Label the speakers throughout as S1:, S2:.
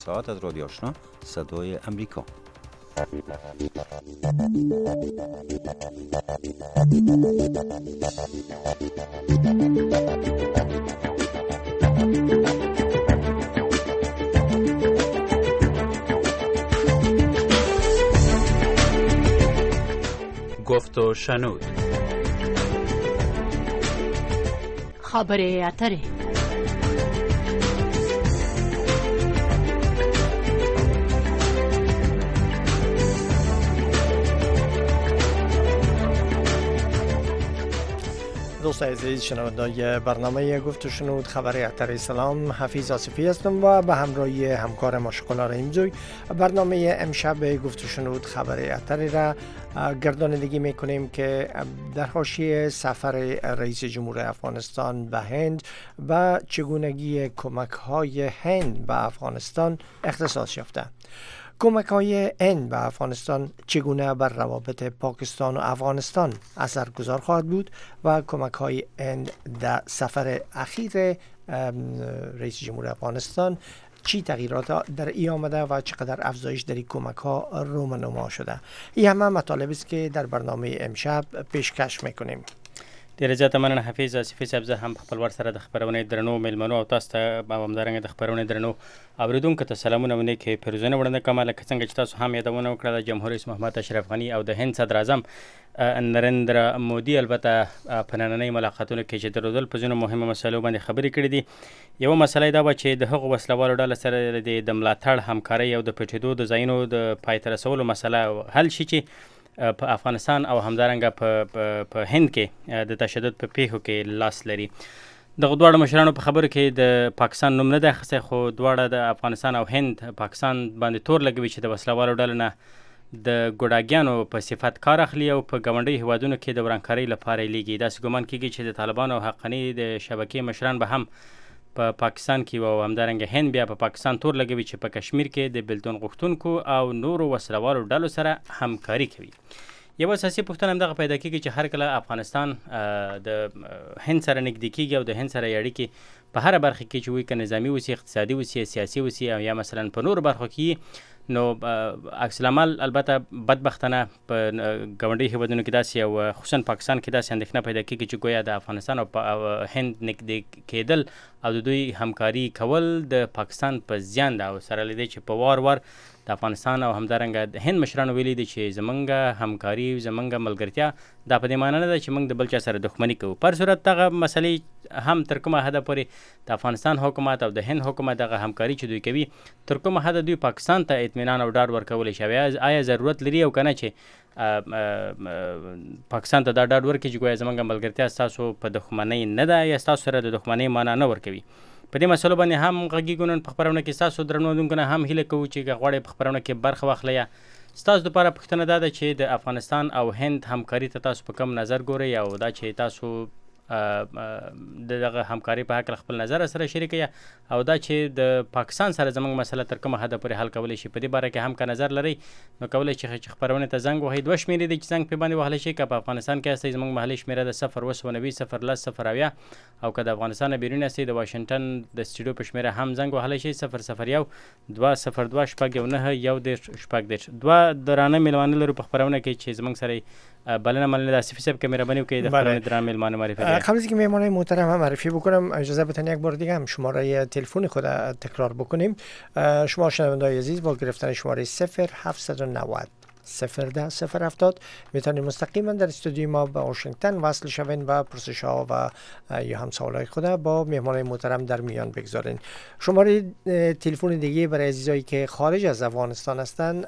S1: ساعت از رادیو آشنا صدای امریکا.
S2: گفت و شنود.
S3: خبر اتره.
S4: دوستان عزیز شنوندگان برنامه گفت و شنود خبر اتر سلام، حفیظ آصفی هستم و به همراهی همکار مشغول رحیمزوی برنامه امشب گفت و شنود خبر اتر را گردانندگی میکنیم که در حاشیه سفر رئیس جمهور افغانستان به هند و چگونگی کمک های هند به افغانستان اختصاص یافته. کمک های هند به افغانستان چگونه بر روابط پاکستان و افغانستان اثرگذار خواهد بود و کمک های هند در سفر اخیر رئیس جمهور افغانستان چی تغییرات در ای آمده و چقدر افزایش در این کمک ها رونما شده. این همه مطالب است که در برنامه امشب پیشکش میکنیم.
S5: ډیره زیاته مننه حفیظ آصفي صاحب. زه هم په خپل ور سره د خپرونې درنو میلمنو او تاسو ته همدارنګه د خپرونې درنو اوریدونکو ته سلامونه و نیکې پیرزونه وړاندې کوم. لکه څنګه چې تاسو هم یادونه وکړه د جمهور رئیس محمد اشرف غني او د هند صدر اعظم نریندرا مودي البته په نننۍ ملاقاتونو کې چې درلودل په ځینو مهمو مسایلو باندې خبرې کړې دي. یوه مسله دا وه چې د هغو وسلوالو ډله سره د ملاتړ همکارۍ او د پټېدو د ځایونو د پای ته رسولو مسله حل شي چې په افغانستان او همدارنګه په هند کې د تشدد په پیښو کې لاس لري. دغه دواړو مشرانو په خبرو کې د پاکستان نوم نه دی اخیستی، خو دواړه د افغانستان او هند پاکستان باندې تور لګوي چې د وسلوالو ډلو نه د ګوډاګیانو په صفت کار اخلي او په ګاونډیو هیوادونو کې د ورانکارۍ لپاره یې لیږي. داسې ګمان کېږي چې د طالبانو او حقاني د شبکې مشران به هم په پاکستان کې او همدارنګه هند بیا په پاکستان تور لګوي چې په کشمیر کې د بېلتون غوښتونکو او نورو وسلوالو ډلو سره همکاري کوي. یو اساسي پوښتنه همدغه پیدا کېږي چې هر کله افغانستان د هند سره نږدې کېږي او د هند سره یې اړیکې په هره برخه کې چې وي، که نظامي وسي، اقتصادي وسي، سیاسي وسي او یا مثلا په نورو برخو کې، نو عکس العمل البته بدبختانه په ګاونډي هیوادونو کې داسې او خصوصا پاکستان کې داسې اندېښنه پیدا کېږي چې گویا د افغانستان او هند نږدې کېدل او د دوی همکاري کول د پاکستان په زیان ده، او سره له دې چې په وار وار د افغانستان او همدارنګه د هند مشرانو ویلي دي چې زمونږ همکاري، زمونږ ملګرتیا دا په دې معنی نه ده چې موږ د بل چا سره دښمني کوو. پر صورت دغه مسلې هم تر کومه حده پورې د افغانستان حکومت او د هند حکومت دغه همکاري چې دوی کوي تر کومه حده دوی پاکستان ته اطمینان او ډاډ ورکولی شي، آیا ضرورت لري او که نه چې پاکستان ته دا ډاډ ورکړي چې ګویا زمونږ ملګرتیا ستاسو په دښمنۍ نه ده یا ستاسو سره د دښمنۍ معنا نه ورکوي. په دې مسلو باندې هم غږیږو نن په خپرونه کې. ستاسو درنو اورېدونکو نه هم هیله کوو چې که غواړئ په خپرونه کې برخه واخلئ. ستاسو دپاره پوښتنه دا ده چې د افغانستان او هند همکاري ته تاسو په کوم نظر ګورئ او دا چې تاسو دغه همکاري په هکله خپل نظر سره شریک یا او دا چې د پاکستان سره زموږ مسله تر کومه حده پورې حل کولی شي. په دې باره کې هم که نظر لرئ نو کولی شئ چې خپرونې ته زنګ وهئ. دوه شمېرې دي چې زنګ پرې باندې وهلی شئ. که په افغانستان کې هستئ زموږ محلي شمېره ده 0290010 او که د افغانستان نه بیرون هستئ د واشنګټن د سټوډیو په شمېره هم زنګ وهلی شئ 001-202-911-10 دوه درانه میلمانه لرو په خپرونه کې چې زموږ سره بلنه مننه. آصفی صاحب که مهربانی وکړئ د خپرونې درانه میلمانه معرفی کړئ.
S4: قبل از اینکه مهمان محترم هم معرفی بکنم اجازه بدین یک بار دیگه هم شماره تلفن خود تکرار بکنیم. شما شنوندگان عزیز با گرفتن شماره 0790 010-070 میتونید مستقیما در استودیوی ما به واشنگتن وصل شوین و پرسش ها و یا هم سوالای خود با مهمان محترم در میان بگذارین. شماره تلفن دیگه برای عزیزایی که خارج از افغانستان هستند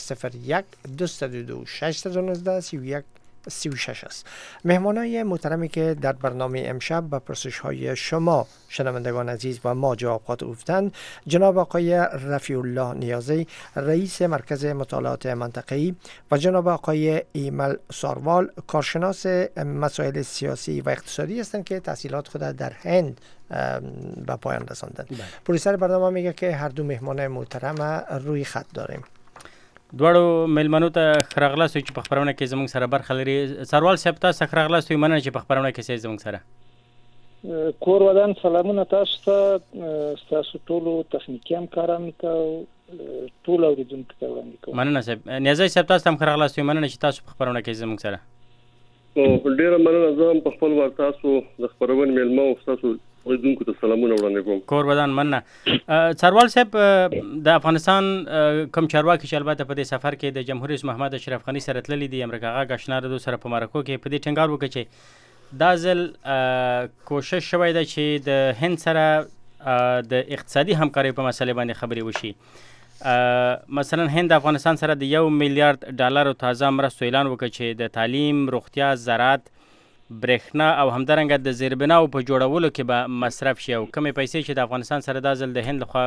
S4: 001-222-619-31 36 است. مهمانای محترمی که در برنامه امشب به پرسش های شما شنوندگان عزیز و ما جواب گفتند جناب آقای رفیع الله نیازی رئیس مرکز مطالعات منطقه‌ای و جناب آقای ایمل ساروال کارشناس مسائل سیاسی و اقتصادی هستند که تحصیلات خود در هند به پایان رساندند. پرویسر برنامه میگه که هر دو مهمان محترم روی خط داریم.
S5: دواړو میلمنو ته ښه راغلاست چې په خپرونه کې زموږ سره برخه لري. سروال صاحب تاسو ښه راغلاست، مننه چې په خپرونه کې زموږ سره
S2: کور ودان سلامونه تاسو ته تاسو ټولو تخنیکی همکارانو ته ټول اوریدونکو ته وړاندې کوم.
S5: مننه صاحب. نیازی صاحب تاسو هم ښه راغلاست. مننه چې تاسو په خپرونه کې زموږ سره.
S6: ډیره مننه. زه هم په خپل وار تاسو د خپرونې میلمه او تاسو اوریدونکو ته سلامونه وړاندې کوم.
S5: کور ودان مننه. څاروال صاحب د افغانستان کوم چارواکي چې البته په دې سفر کې د جمهور رئیس محمد اشرف غني سره تللی دي، امریکا غا آشنا دو سره په مرکو کې په دې ټینګار وکړي چې دا ځل کوشش شوی ده چې د هند سره د اقتصادي همکارۍ په مسله باندې خبرې وشي. مثلا هند افغانستان سره د $1 میلیارډ تازه مرستو اعلان وکړ چې د تعلیم، روغتیا، زراعت، برېښنا او همدارنګه د زیربناو په جوړولو کې به مصرف شي. او کمې پیسې چې د افغانستان سره دا ځل د هند لخوا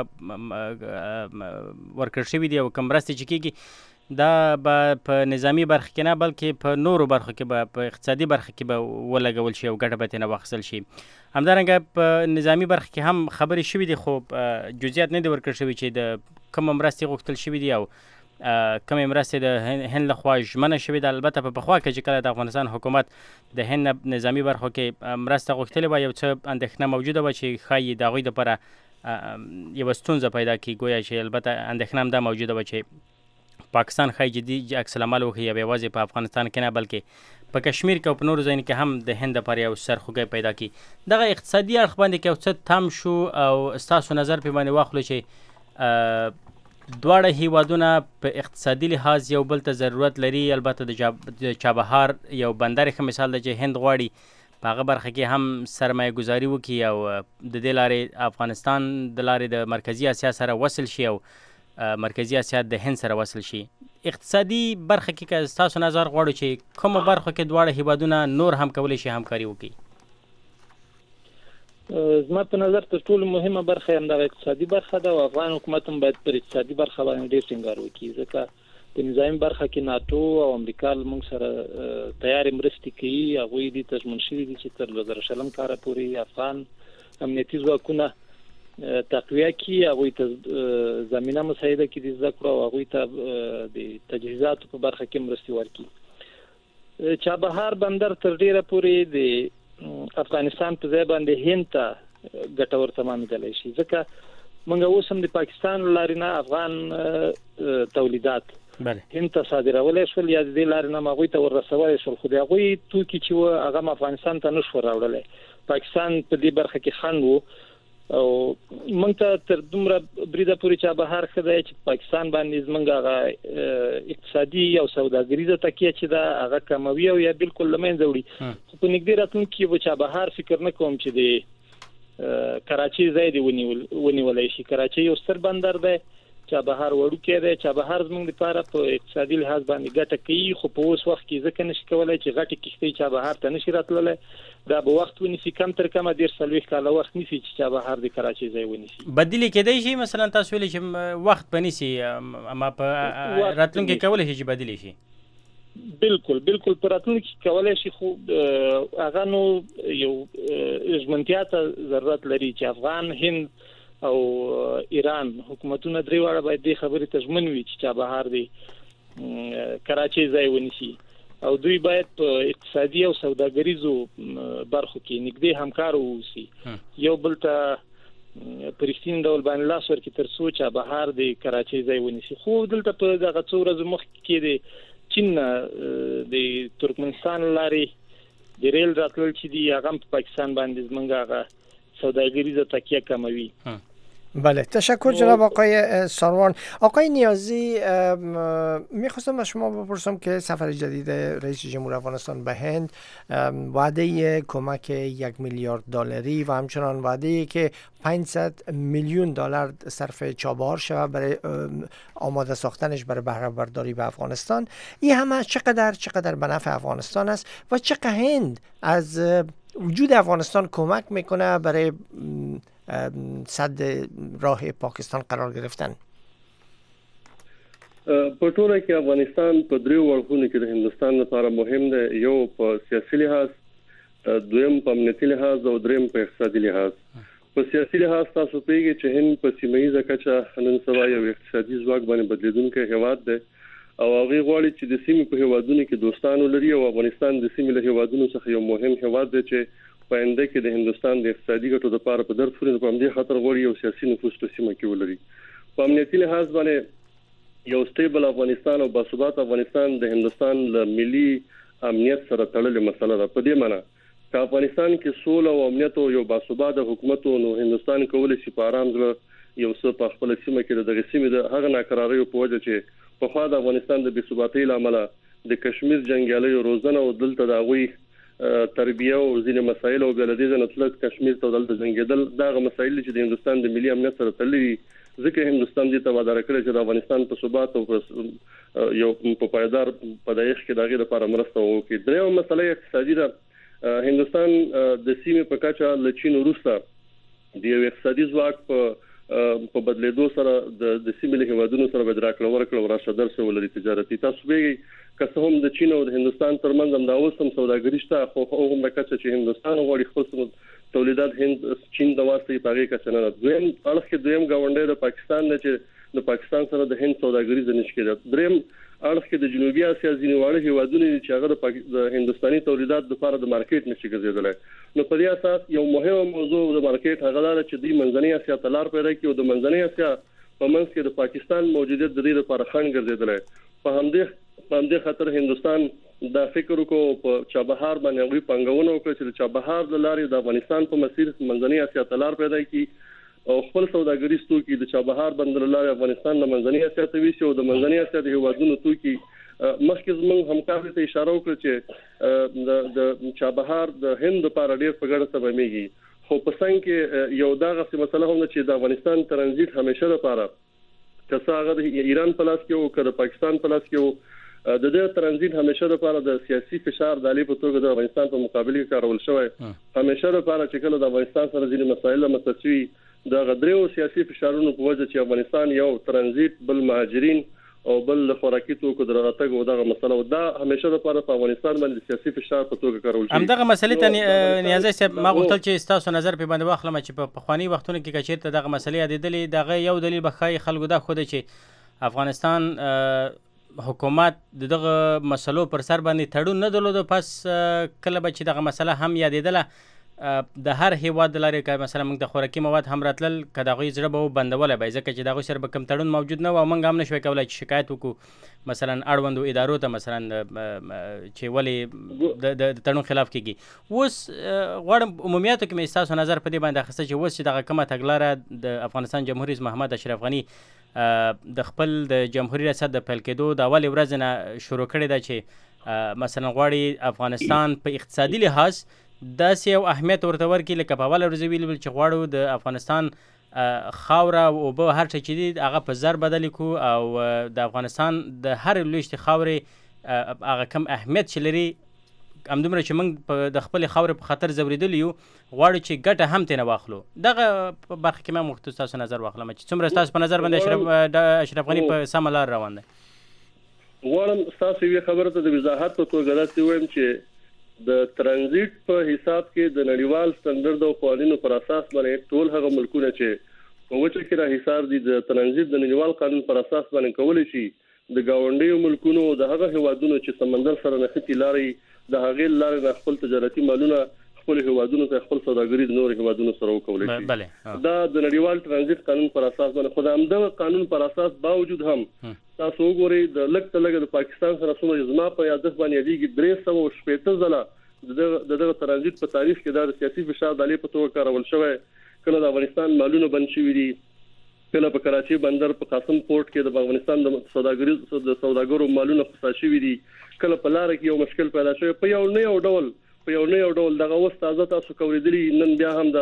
S5: ورکړل شوي دي او کوم مرستې چې کېږي دا به په نظامی برخه کې نه بلکې په نورو برخو کې به په اقتصادي برخه کې به ولګول شي او ګټه به ترې واخیستل شي. همدارنګه په نظامی برخه کې هم خبرې شوي دي خو جزئیات نه دي ورکړل شوي چې د کومه مرستې غوښتل شوي دي او کومې مرستې د هند لخوا ژمنه شوې ده. البته په پخوا کې چې کله د افغانستان حکومت د هند نظامی برخو کې مرسته غوښتلې وه، یو څه اندېښنه موجوده وه چې ښایي د هغوی دپاره یوه ستونزه پیدا کړي. گویا چې البته اندېښنه هم دا موجوده وه چې پاکستان ښایي جدي عکس العمل وښیي او یوازې په افغانستان کې نه بلکې په کشمیر کې او په نورو ځایونو کې هم د هند لپاره یو سرخوږی پیدا کړي. دغه اقتصادي اړخ باندې که یو څه تم شو او ستاسو نظر پرې باندې واخلو چې دواړه هیوادونه په اقتصادي لحاظ یو بل ته ضرورت لري. البته د چابهار یو بندر ښه مثال ده چې هند غواړي په هغه برخه کې هم سرمایه گذاري وکړي او د دې لارې افغانستان د لارې د مرکزي اسیا سره وصل شي او مرکزي اسیا د هند سره وصل شي. اقتصادي برخه کې که تاسو نظر غواړو چې کومه برخه کې دواړه هیوادونه نور هم کولی شي همکاري وکړي؟
S2: زما په نظر تر ټولو مهمه برخه همدغه اقتصادي برخه ده او افغان حکومت هم باید پر اقتصادي برخه باندې ډېر ټینګار وکړي، ځکه په نظامي برخه کې ناتو او امریکا موږ سره تیارې مرستې کوي. هغوی دې ته ژمن شوي دي چې تر 2020 کاله پورې افغان امنیتي ځواکونه تقویه کی، هغوی ته زمینه مساعده کی د زده کړو او هغوی ته د تجهیزاتو په برخه کې مرستې ورکړي. چابهار بندر تر ډیره پورې د افغانستان په ځای باندې هند ته ګټور تمامېدلی شي، ځکه موږ اوس هم د پاکستان لارې نه افغان تولیدات هند ته صادرولی شول یا د دې لارې نه هغوی ته وررسولی شول، خو د هغوی توکي چې وه هغه افغانستان ته نه شو راوړلی. پاکستان په دې برخه کې خنډ و او موږ ته تر دومره بریده پورې چابهار ښه دی چې پاکستان باندې زموږ هغه اقتصادي او سوداګریزه تکیه چې ده هغه کموي او یا بالکل له منځه وړي. خو په نږدې راتلونکي کې به چابهار فکر نه کوم چې د کراچۍ ځای دې ونیولی شي. کراچۍ یو ستر بندر دی، چابهار وړوکی دی. چابهار زموږ لپاره په اقتصادي لحاظ باندې ګټه کوي، خو په اوس وخت کې ځکه نشي کولی چې غټې کښتۍ چابهار ته نشي راتللی. دا به وخت ونیسي، کم تر کمه 40 کاله وخت نیسي چې چابهار د کراچۍ ځای ونیسي.
S5: بدیل کېدای شي مثلا تاسو ویلي چې وخت به نیسي، اما په راتلونکي کې کولی شي چې بدیل شي.
S2: بالکل په راتلونکي کې کولی شي، خو هغه نو یو ژمنتیا ته ضرورت لري چې افغان، هند او ایران حکومتونه درې واړه باید دې خبرې ته ژمن وي چې چابهار د کراچۍ ځای ونیسي او دوی باید په اقتصادي او سوداګریزو برخو کې نږدې همکار واوسي، یو بل ته په رښتیني ډول باندې لاس ورکړي تر څو چابهار د کراچۍ ځای ونیسي. خو دلته په دغه څو ورځو مخکې کې د چین د ترکمنستان لارې د ریل راتلل چې دي هغه په پاکستان باندې زموږ هغه سوداګریزه تکیه کموي.
S4: بله، تشکر جناب آقای ساروان. آقای نیازی، میخواستم از شما بپرسم که سفر جدید رئیس جمهور افغانستان به هند، وعده کمک $1 میلیارد و همچنان وعده که $500 میلیون صرف چابهار شود برای آماده ساختنش برای بهره برداری به افغانستان، این همه چقدر به نفع افغانستان است و چقدر هند از وجود افغانستان کمک میکنه برای صد راه پاکستان قرار گرفتن؟
S6: په ټوله کې افغانستان په دریو اړخونو کې د هندستان لپاره مهم دی، یو په سیاسي لحاظ، دویم په امنیتي لحاظ او دریم په اقتصادي لحاظ. په سیاسي لحاظ تاسو پیږئ چې هند په سیمه ییزه کچه نن سبا یو اقتصادي ځواک باندې بدلیدونکی هیواد دی او هغه غواړي چې د سیمې په هیوادونو کې دوستانو لري او افغانستان د سیمې له هیوادونو څخه یو مهم هیواد دی چې پاینده کې د هندستان د اقتصادي ګټو لپاره په درد خوري په همدې خاطر غواړي یو سیاسي نفوذ په سیمه کې ولري. په امنیتي لحاظ باندې یو سټیبل افغانستان او باثبات افغانستان د هندستان له ملي امنیت سره تړلې مسله ده. په دې معنی چې افغانستان کې سوله او امنیت او یو باثبات حکومت نو هندستان کولای شي په آرام ځای یو څه په خپل سیمه کې د غسیمې د هغه ناکراریو په وجه چې په خوا د افغانستان د بیثباتۍ لامل د کشمیر جنگیالیو روزنه او دلته د غوي تربیه او ځینې مسایل او بلدیزه نتلک کشمیر ته دلته جنگیدل دغه مسایل چې د هندستان د ملي امنیت سره تړلي ځکه هندستان دې ته وعده کړې چې د افغانستان په ثبات او یو په پایدار پدایښت کې دغه لپاره مرسته وکړي. درېمه مسله اقتصادي ده. هندستان د سیمې په کچه له چین وروسته د یو اقتصادي ځواک په بدلیدو سره د سیمې هیوادونو سره به راکړه ورکړه راشه درسه ولري تجارتي. تاسو به که هم د چین او د هندستان ترمنځ هم دا اوسم سوداګري شته خو هغه مکه چې هندستان غواړي خپل تولیدات هند چین د واسطې پاره کې نه دویم اړخ کې دویم گاونډي د پاکستان نه چې د پاکستان سره د هند سوداګري ځنیش کېده. دریم اړخ کې د جنوبي اسیا ځینې واړه هیوادونه چې هغه د هندستاني تولیدات لپاره د مارکیټ نشي ګرځیدل. نو په دې اساس یو مهمه موضوع د مارکیټ هغه لاره چې د منځنۍ اسیا تلار پیدا کیو د منځنۍ اسیا په منځ کې د پاکستان موجودیت د دې لپاره خنډ ګرځیدل. په همدې خاطر هندستان دا فکر وکړو په چابهار باندې غوي پنګونه وکړي چې چابهار د لارې د افغانستان په مسیر منځنۍ اسیا تلار پیدا کی او خپل سوداګریز توکي د چابهار بندر لارې افغانستان د منځنۍ اسیا ته ویسي او د منځنۍ اسیا د هیوادونو توکي مخکې زموږ همکارۍ ته اشاره وکړه چې د چابهار د هند لپاره ډېر په ګډه سبمېږي. خو په څنګه کې یو دغه مسله هم چې د افغانستان ترانزیت همیشه لپاره که هغه د ایران په لاس کې او که د پاکستان په لاس کې د دې ترانزیت همیشه لپاره د سیاسي فشار د علی په توګه د افغانستان په مقابل کې کارول شوی. همیشه لپاره چې کله د افغانستان سره ځینې مسایل متسوي د غدریو سیاسي فشارونو په وجه چې افغانستان یو ترانزیت بل مهاجرین او بل خوراکي توکو درغتګ او دغه مسله او دا همیشه لپاره په افغانستان باندې سیاسي فشار په توګه کارول شي.
S5: همدغه مسلې ته نیازه صاحب ما غوښتل چې تاسو نظر په باندې واخلم چې په پخوانی وختونو کې کچېرته دغه مسلې یادېدلې دغه یو دلیل بخای خلکو دا خو د چې افغانستان حکومت دغه مسلو پر سر باندې تړون نه درلود. پس کله به چې دغه مسله هم یادېدله د هر هیواد لارې که مثلا موږ د خوراکي مواد هم راتلل که د هغوی زړه به وبندولی به ځکه چې د هغوی سره به کوم تړون موجود نه و او موږ هم نشوی کولی چې شکایت وکړو مثلا اړوندو ادارو ته مثلا چې ولې د تړون خلاف کېږي. اوس غواړم عمومیاتو کې مې ستاسو نظر په دې باندې اخیسته چې اوس چې دغه کومه تګلاره د افغانستان جمهور رئیس محمد اشرف غني د خپل د جمهوریت ریاست د پیل کېدو د اولې ورځې نه شروع کړې ده چې مثلا غواړي افغانستان په اقتصادي لحاظ داسې یو اهمیت ورته ورکړي لکه په اوله ورځ ویل چې غواړو د افغانستان خاوره او اوبه هر څه چې دي هغه په زر بدل کړو او د افغانستان د هر لویشتې خاورې هغه کم اهمیت چې لري همدومره چې موږ د خپلې خاورې په خطر ځورېدلي یو غواړو چې ګټه هم ترې واخلو. دغه برخه کې ما غوښتل ستاسو نظر واخلم چې څومره ستاسو په نظر باندې اشرف غني په سمه لار روان دی.
S6: غواړم ستاسو یوې خبره ته د وضاحت په توګه داسې ووایم چې د ترانزیت په حساب کې د نړیوال سټنډرډ او قوانینو پر اساس باندې ټول هغه ملکونه چې په وچه کې را حساب دي د ترانزیت د نړیوال قانون پر اساس باندې کولی شي د گاونډیو ملکونو د هغه هیوادونو چې سمندر سره نښتي لارې د هغې لارې نه خپل تجارتي مالونه خپل هیوادونو ته خپل سوداګري د نور هیوادونو سره وکولای شي. دا د نړیوال ترانزیت قانون پر اساس باندې خو د همدغه قانون پر اساس باوجود هم تاسو وګورئ د لږ ته لږ د پاکستان سره څومره زما په یادښت باندې یادېږي 360 ځله دغه ترانزیت په تاریخ کې دا سیاسي فشار د علی په توګه کارول شوی. کله د افغانستان مالونه بند شوي دي، کله په کراچي بندر په قاسم پورت کې د افغانستان د سوداګرو مالونه خصا شوي دي، کله په لار کې یو مشکل پیدا شوی په یو نه یو ډول دغه اوس تازه تاسو کولیدلی نن بیا هم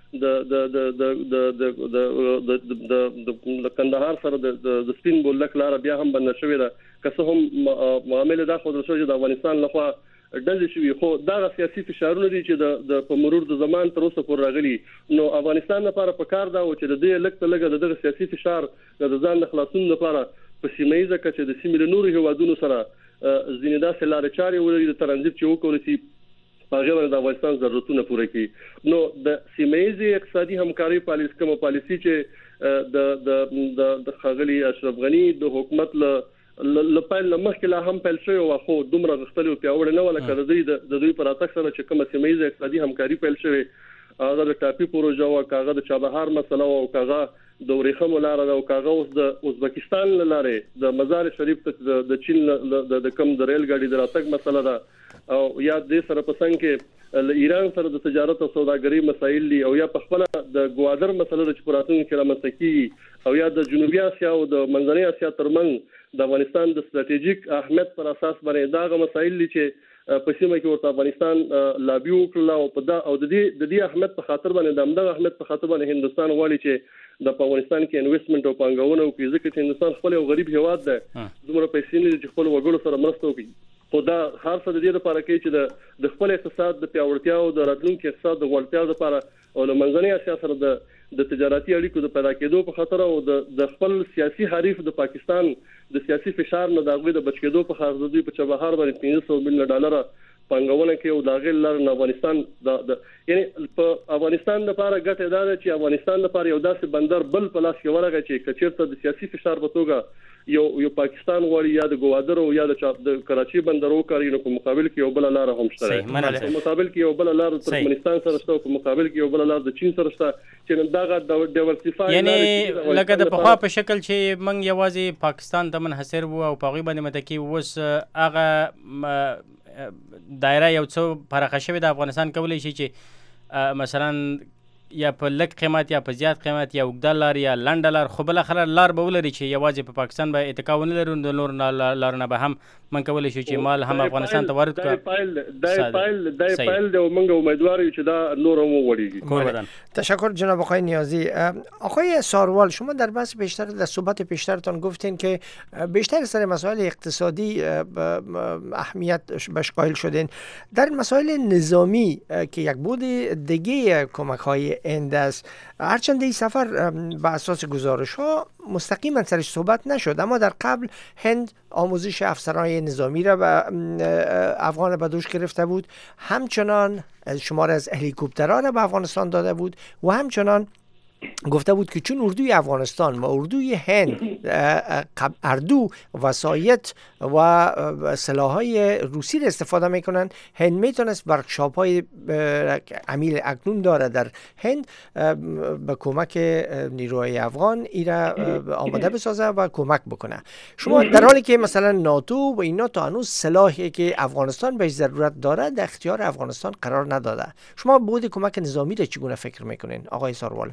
S6: د کندهار سره د سپین بولک لار بیا هم بند شوی ده. که څه هم معاملې دا خو د افغانستان لخوا ډزې شوي، خو دغه سیاسي فشارونه دي چې د په مرور د زمان تر اوسه پورې راغلي. نو افغانستان لپاره پکار دا و چې د دې لږ ته لږه دغه سیاسي فشار د ځان د خلاصون لپاره په سیمه ییزه کچه د سیمې له نورو هیوادونو سره ځینې داسې لارې چارې ولري د ترانزیت چې وکولی شي هغه باندې د افغانستان ضرورتونه پوره کړي. نو د سیمه ییزې اقتصادي همکارۍ پالیسي چې د ښاغلي اشرف غني د حکومت له لپاره لمخکې لا هم پیل شوی او خو دومره غښتلي او پیاوړی نه ولا کړه د دوی پر اتاک سره چې کومه سیمه ییزه اقتصادي همکاري پیل شوی هغه د ټاپي پروژه او هغه د چابهار مسله او هغه د ورېخمو لار او هغه اوس د ازبکستان لاره د مزار شریف ته د چین د کم د ریل ګاډي د راتګ مسله ده او یا د سره پسند کې له ایران سره د تجارت او سوداګرۍ مسایل دي او یا په خپل د ګوادر مسله د چپراتون کې رامنځته او یا د جنوبي اسیا او د منځنۍ اسیا ترمنځ د افغانستان د ستراتیژیک اهمیت پر اساس باندې دا مسایل دي چې په سیمه کې ورته افغانستان لابي وکړه او په دا او د دې اهمیت په خاطر باندې د همدغه اهمیت په خاطر باندې هندستان غواړي چې د افغانستان کې انویسټمنټ او پانګونه او ځکه چې هندستان خپل یو غریب هیواد ده دومره پیسې نه چې خپل وګړو سره مرسته وکړي خو دا هر څه د دې لپاره کوي چې د خپل اقتصاد د پیاوړتیا او د راتلونکي اقتصاد د غوړتیا لپاره او له منځنۍ اسیا سره د تجارتي اړیکو د پیدا کېدو په خاطر او د خپل سیاسي حریف د پاکستان د سیاسي فشار نه د غوي د بچکېدو په خاطر دوی په چابهار باندې $500 میلیون پانګونه کوي او دا غیر لار نه افغانستان یعنی په افغانستان لپاره ګټه ده چې افغانستان لپاره یو داسې بندر بل په لاس کې ورغی چې کچېرته د سیاسي فشار په توګه یو پاکستان غواړي یا د ګوادر او یا د کراچي بندر وکړي نو په مقابل کې یو بل لار هم شته په مقابل کې یو بل لار د ترکمنستان سره شته په مقابل کې یو بل لار د چین سره شته چې دغه ډایورسيفای
S5: یعنی لکه د پخوا په شکل چې موږ یوازې پاکستان ته منحصر وو او په غوي باندې متکی وس هغه دایره یو څو پراخه شوی د افغانستان کولای شي چې مثلا یا په لږ قیمت یا په زیات قیمت یا اوږده لار یا لنډه لار خو بالاخره لار به ولري چې یوازې په پاکستان به اتکا ونه لرو د نور لارونه به هم من کولی شو چې مال هم افغانستان ته وارد کړو
S6: دا پایل د موږ امیدوار یو چې دا نور هم وړيږي.
S4: تشکر جناب آقای نیازی. آقای ساروال شما در بحث بیشتر در صحبت پیشترتان گفتین که بیشتر سر مسائل اقتصادی اهمیت بهش قائل شدین. در مسائل نظامی که یک بود دیگه کمک‌های هند است هرچند این سفر به اساس گزارش ها مستقیما سرش صحبت نشد اما در قبل هند آموزش افسران نظامی را به افغان به دوش گرفته بود همچنان شمار از هلیکوپترها را به افغانستان داده بود و همچنان گفته بود که چون اردوی افغانستان و اردوی هند اردو وسایط و سلاح‌های روسی را استفاده میکنن هند میتونست ورکشاپ های عمیل اکنون داره در هند به کمک نیروهای افغان ایرا آماده بسازه و کمک بکنه. شما در حالی که مثلا ناتو و اینا تا هنوز سلاحی که افغانستان بهش ضرورت داره در اختیار افغانستان قرار نداده، شما بود کمک نظامی را چگونه فکر میکنین آقای ساروال؟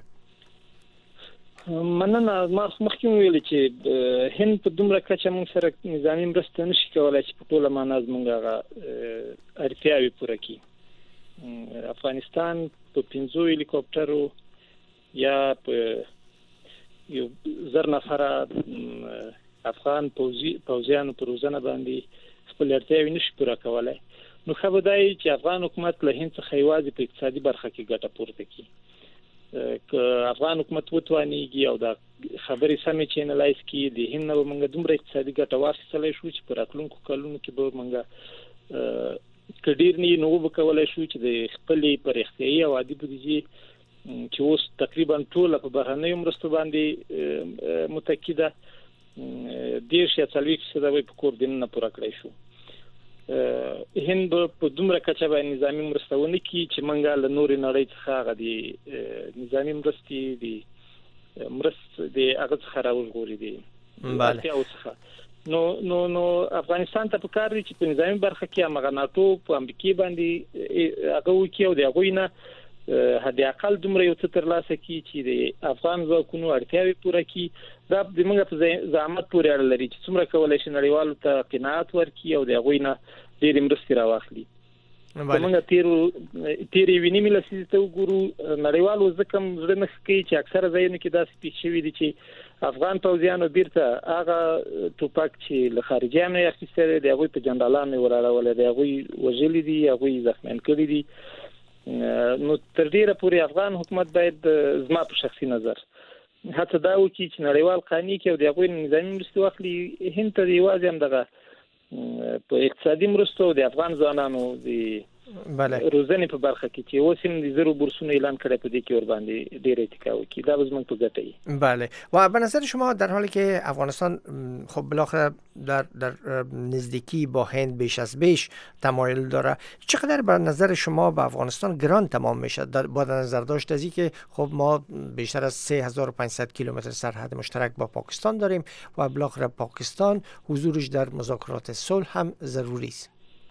S2: مننه. ما مخکې ویل چې هند په دومره کچه موږ سره نظامی مرسته نشي کولای چې په ټوله معنا زموږ هغه اړتیاوې پوره کړي. افغانستان په 5 هلیکوپټرو یا په یو 1000 نفره افغان پوځیانو پر روزنه باندې خپل اړتیاوې نشي پوره کولای. نو خبردای چې افغان حکومت له هند څخه یوازې په اقتصادي برخه کې ګټه پورته کړي. که افغان حکومت وتوانیږي او دا خبرې سمې چینلایز کړي د هند نو موږ دومره اقتصادي ګټه واخیستلی شو چې په راتلونکو کلونو کې به موږ کډیر نه نو وکولای شو چې د خپلې پرختیايي او عادي بودیجې چې اوس تقریبا ټول په بهرنیو مرستو باندې متکی ده 10% په کور دننه پوره کړی شو. هند په دومره کچه باندې نظامی مرستونه کی چې منګه له نورې نړۍ څخه هغه د نظامی مرستې د مرست د هغه څخه راوړي دي. نو افغانستان ته پکار دي چې په نظامی برخه کې هغه ناتو په امریکای باندې هغه وکي او د هغه نه هدي اقل دومره یو څه ترلاسه کی چې د افغان ځواکونو اړتیاوې پوره کی. دا د موږ په زعامت پورې اړه لري چې څومره کولای شي نړیوالو ته قناعت ورکړي او د هغوی نه ډېرې مرستې راواخلي. موږ تیرې وینې لسیزې ته وګورو نړیوالو ځکه زړه نه ښه کوي چې اکثره ځایونه کې داسې پېښ شوي دي چې افغان پوځیانو بیرته هغه ټوپک چې له خارجیانو یې اخیستی دی د هغوی په جنرالانو یې وراړولی دی، هغوی وژلي دي، هغوی زخمیان کړي دي. نو تر ډیره پورې افغان حکومت باید زما په شخصي نظر هڅه دا وکړي چې نړیوال قانون کې او د هغوی نظامي مرستې واخلي. هند ته یوازې هم دغه په اقتصادي مرستو د افغان ځوانانو د
S4: بله
S2: روزنه په برخه کې چې اوس هم د زرو بورسونو اعلان کړی په دې کې ور باندې ډېر اتکا وکړي دا زموږ په ګټه وي.
S4: بله و به نظر شما در حالی که افغانستان خب بالاخره در نزدیکی با هند بیش از بیش تمایل داره، چقدر به نظر شما به افغانستان گران تمام میشه با نظر داشت از اینکه خب ما بیشتر از 3500 کیلومتر سرحد مشترک با پاکستان داریم و بالاخره پاکستان حضورش در مذاکرات صلح هم ضروری است؟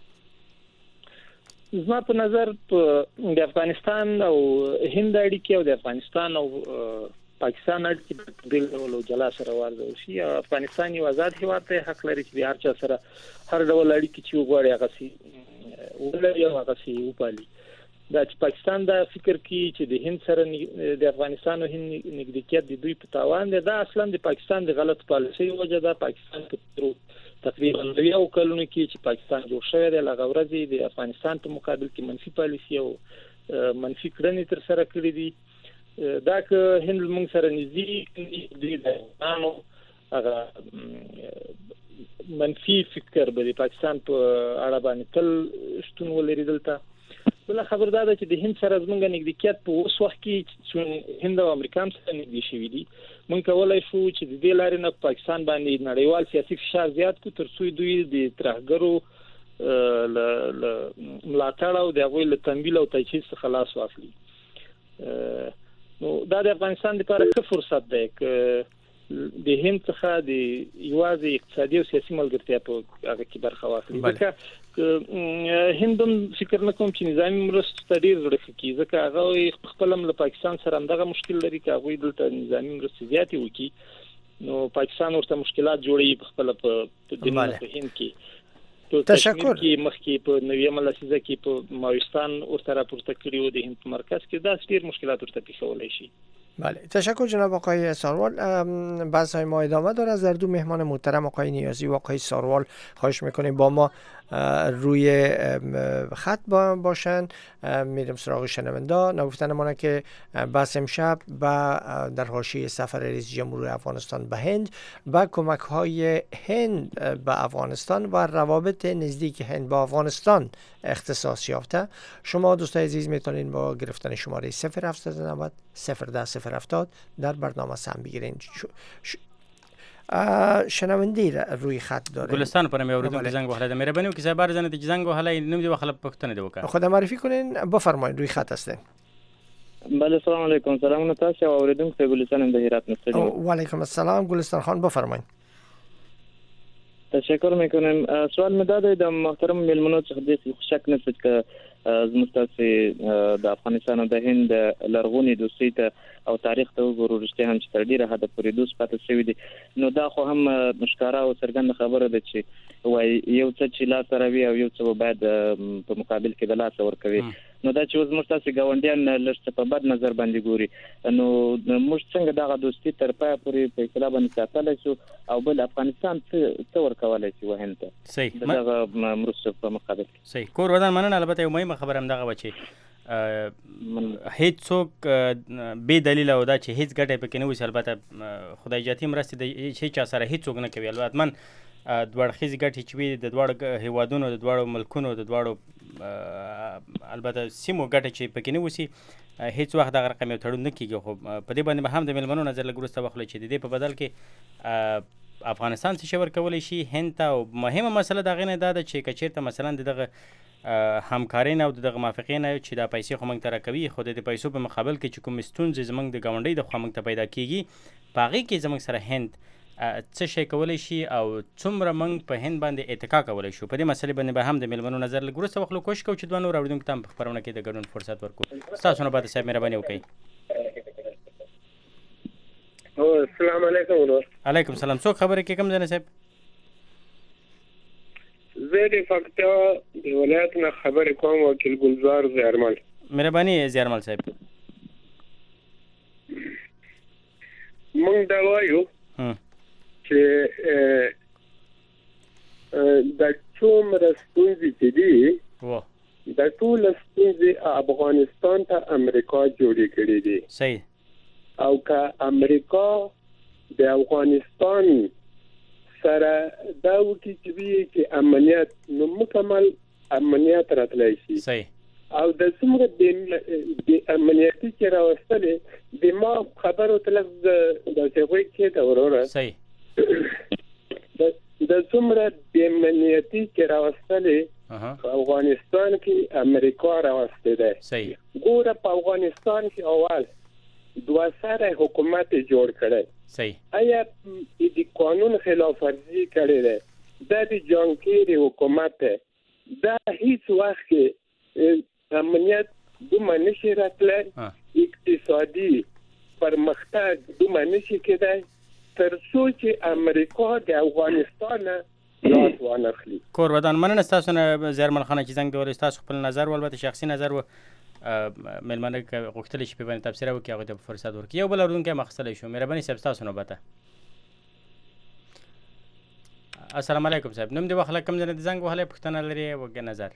S2: زما په نظر د افغانستان او هند اړیکې او د افغانستان او پاکستان اړیکې د ډول جلا سره ورته شي. افغانستان یو آزاد هیواد دی، حق لري چې هر چا سره هر ډول اړیکې چې وغواړي هغه سي ولري او هغه سي وپالي. دا چې پاکستان دا فکر کوي چې د هند سره د افغانستان او هند نږدېکت د دوی په تاوان دی، دا اصلا د پاکستان د غلط پالیسۍ وجه ده. پاکستان تقریبا 90 کلونو کې چې پاکستان جوړ شوی دی لږ ورځې د افغانستان په مقابل کې منفي پالیسي او منفي کړنې تر سره کړې دي. دا که هند موږ سره نږدې دي د نانو هغه منفي فکر به د پاکستان په اړه باندې تل شتون ولري. دلته بل خبردار ده چې د هند سره زمونږ نږدېکت په اوس وخت کې چې هند او امریکا سره نږدې شوي دي، موږ کولای شو چې د دې لارې نه پاکستان باندې نړیوال سیاسي فشار زیات کړو تر څو دوی د ترهګرو ملاتړ او د هغوی له تمویل او تجهیز څخه خلاص واخلي. نو دا د افغانستان لپاره ښه فرصت دی که د هند څخه د یوازې اقتصادي او سیاسي ملګرتیا په هغه کې برخه واخلي. ځکه هندم فکر نه کوم چې نظامی مرستې ته ډېر زړه کوي، ځکه هغه خپل هم له پاکستان سره همدغه مشکل لري چې هغوی دلته نظامی مرستې زیاتې وکړي نو پاکستان ورته مشکلات جوړوي په خپل په هند کې.
S4: تشکر.
S2: مخکې په 90 لسیزه کې په ماوستان ورته راپورته کړي و د هند په مرکز کې دا ډېر مشکلات ورته پیښولای شي.
S4: بله تشکر جناب آقای ساروال. بحث‌های ما ادامه داره. از در دو مهمان محترم آقای نیازی و آقای ساروال خواهش میکنیم با ما روی خط باشن. میرم سراغ شنونده. نگفتن ما که بحث امشب در حاشیه سفر رئیس جمهور افغانستان به هند و کمک‌های هند به افغانستان و روابط نزدیک هند با افغانستان اختصاص یافته. شما دوستان عزیز میتونید با گرفتن شماره 0790 010 070 در برنامه سهم بگیرین. شنوندی روی خط داره.
S5: گلستان پرم اوریدونکو زنگ وهله میره بنو که زبر زنه د زنگ وهله نمیدی وخله پختنه دی وکړه.
S4: خود معرفی کنین بفرمایید روی خط هستین.
S7: بله سلام علیکم. سلام تاسو اوریدونکو گلستان د هرات نستدی.
S4: و علیکم السلام گلستان خان بفرمایید.
S7: تشکر میکنم. سوال مداده د محترم ملمنو څخه د شک نشته که زمستاسي د افغانستان او د هند لرغونی دوستۍ ته او تاریخ ته وګورو رښتیا هم چې تر ډیره حد پورې دوست پاتې شوی دي. نو دا خو هم مشکاره او څرګنده خبره ده چې وای یو څه چې لا سره وي او یو څه باید په مقابل کې د لاس ورکوي. نو دا چې زمستاسي ګاونډیان لږ په بد نظر باندې ګوري نو موږ څنګه دغه دوستي تر پای پورې په اطلاع باندې ساتلی شو او بل افغانستان څه ورکولای شي وهند ته
S5: صحیح
S7: دغه مرسته په مقابل کې.
S5: صحیح کور ودان مننه. البته یو مهمه خبره هم دغه و چې هیڅ څوک بې دلیل او دا چې هیڅ ګټه پکې نه وي. البته خدای جاتي مرستې د هیڅ چا سره هیڅ څوک نه کوي. البته من دوړ خیز ګټې چې وي د دوړ هیوادونو د دوړ ملکونو د دوړ البته سیمو ګټه چې پکې نه وسی هیڅ وخت دغه رقم یو تړون نه کیږي. خو په دې باندې به هم د ملمنو نظر لګورسته وخت چې د دې په بدل کې افغانستان څه شور کولای شي هند ته. او مهمه مسله دغه نه ده چې کچیرته مثلا دغه همکارین او دغه موافقین چې د پیسې خو موږ تر کوي خو د پیسو په مقابل کې چې کوم ستونزې زموږ د ګاونډي د خو موږ ته پیدا کیږي پاغي کې زموږ سره هند څه شي کولای شي او څومره موږ په هند باندې اتکا کولای شو. په دې مسلې باندې به هم د ملمنو نظر لګورسته وخت کوشش کوو چې دوه نور اوریدونکو ته په خبرونه کې د ګډون فرصت ورکړو. تاسو نه باید صاحب مهرباني وکړئ.
S6: السلام علیکم.
S5: علیکم السلام. څوک خبرې کې کوم ځنه صاحب؟
S6: زه د فاکتور د ولایت نه خبرې کوم وکیل ګلزار زیارمل.
S5: مهرباني زیارمل صاحب.
S6: موږ دا وایو چې د څومره ستونزې چې دي د ټول ستونزې افغانستان ته امریکا جوړې کړې دي.
S5: صحیح.
S6: او که امریکا د افغانستان سره دا وکړي چې امنیت نو مکمل
S8: امنیت راتلای شي
S5: صحیح
S8: او د څومره د امنیتي چې راوستلې د ما خبرو تلف د څه کې دا وروره
S5: صحیح
S8: د څومره د امنیتي چې راوستلې په افغانستان کې امریکا راوستې ده
S5: صحیح
S8: ګوره په افغانستان کې اول دوه سره حکومت جوړ کړي
S5: صحیح
S8: آیا د قانون خلاف ورزي کړي ده د جنگیری حکومت دا هیڅ وخت امنیت دومره نشي راتلای اقتصادي پرمختګ دومره نشي کېدای تر څو چې امریکا د افغانستان لاس وانخلي.
S5: کوربدان مننه ستاسو نه زیرمل خانه چې زنګ ډول ستاسو خپل نظر ولبته شخصي نظر و ملمنه غوښتل شي په باندې تفسیر وکړي هغه ته فرصت ورکړي یو بل اردن کې مخصله شو مهرباني صاحب تاسو نه بته. السلام علیکم صاحب نوم دی وخت کم نه زنګ وهله پښتنه لري وګ نظر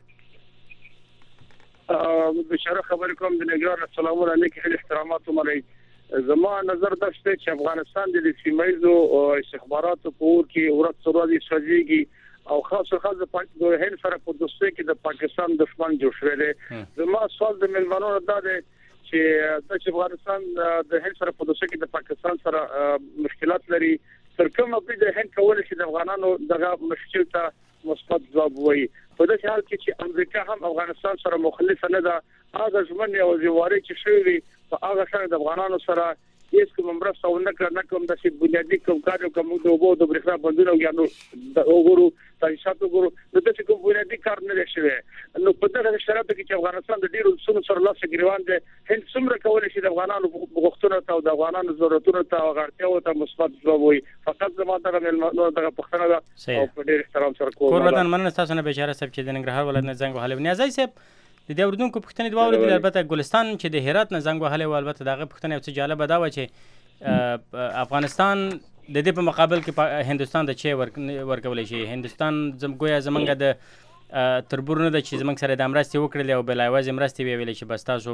S9: بشاره خبر کوم د نګران السلام علیکم احترامات عمري زما نظر دا چې افغانستان د سیمایزو استخباراتو په ور کې ورځ ورځ سوځيږي او خاصه د هند سره په دوستۍ کې د پاکستان دښمن جوړ شوی دی. زما سوال د ملمنو دا دی چې افغانستان د هند سره په دوستۍ کې د پاکستان سره مشکلات لري تر کومه په د هند کول شي د افغانانو دغه مشکل ته مثبت ځواب وایي په دې حال کې چې امریکا هم افغانستان سره مخالف نه ده هغه ژمن او زیواري چې شوی په هغه سره د افغانانو سره هیڅ کوم مرسته ونه کوم د بنیادی کوم کار کوم د وګړو د برېښنا بندونه او د وګړو تاسو وګړو د دې کوم بنیادی کار نه شوی نو په دغه شرایطو کې چې افغانستان د ډیرو سونو سره لاس ګریوان دي هند څومره کولای شي د افغانانو غوښتنو ته او د افغانانو ضرورتونو ته او غړتیاو ته مثبت ځواب وي فقط زموږ دغه پښتنه ده او په ډیر احترام سره کوم
S5: قربان مننه تاسو نه بشاره صاحب چې د ننګرهار ولایت نه زنګ وهله نیازي صاحب د دې اردوونکو پښتنې دوه ورځې البته ګلستان چې د هرات نه زنګ وهله او البته دغه پښتنې څه جالب دا و چې افغانستان د دې په مقابل کې هندستان د چي ورکولې شي هندستان زمګویا زمنګ د تربورنه د چې زمنګ سره د امرستي وکړل او بل ایواز امرستي ویلې چې بس تاسو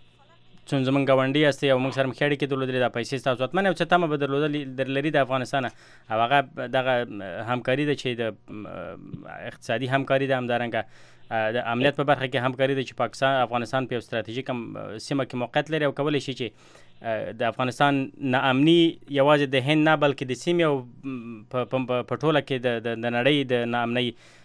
S5: څون زمنګ غونډي است او موږ سره مخېړي کې دولت د پیسې تاسو اتمنه او چې تمه بدلول درلري د افغانستان او هغه دغه همکاري د چې د اقتصادي همکاري د همدارنګه د امنیت په برخه کې همکاري د چې پاکستان افغانستان په ستراتیژیک سیمه کې موقعیت لري او کولای شي چې د افغانستان ناامني یوازې د هند نه بلکې د سیمې او په ټوله کې د نړۍ د ناامنۍ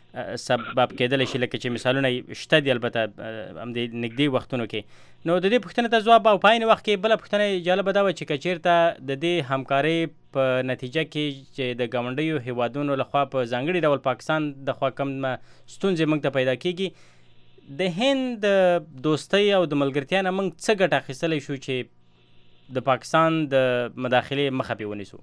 S5: سبب کېدل شي لکه چې مثالونه شته دي البته هم د نږدې وختونو کې نو د دې پوښتنې ته ځواب او پاین وخت کې بل پوښتنه جالب دا و چې کچیرته د دې همکاري په نتیجه کې چې د ګاونډیو هیوادونو لخوا په ځانګړي ډول پاکستان د خوا کم ستونزې موږ ته پیدا کیږي د هند دوستۍ او د ملګرتیا نه موږ څه ګټه اخیستلی شو چې د پاکستان د مداخلې مخه پې ونیسو.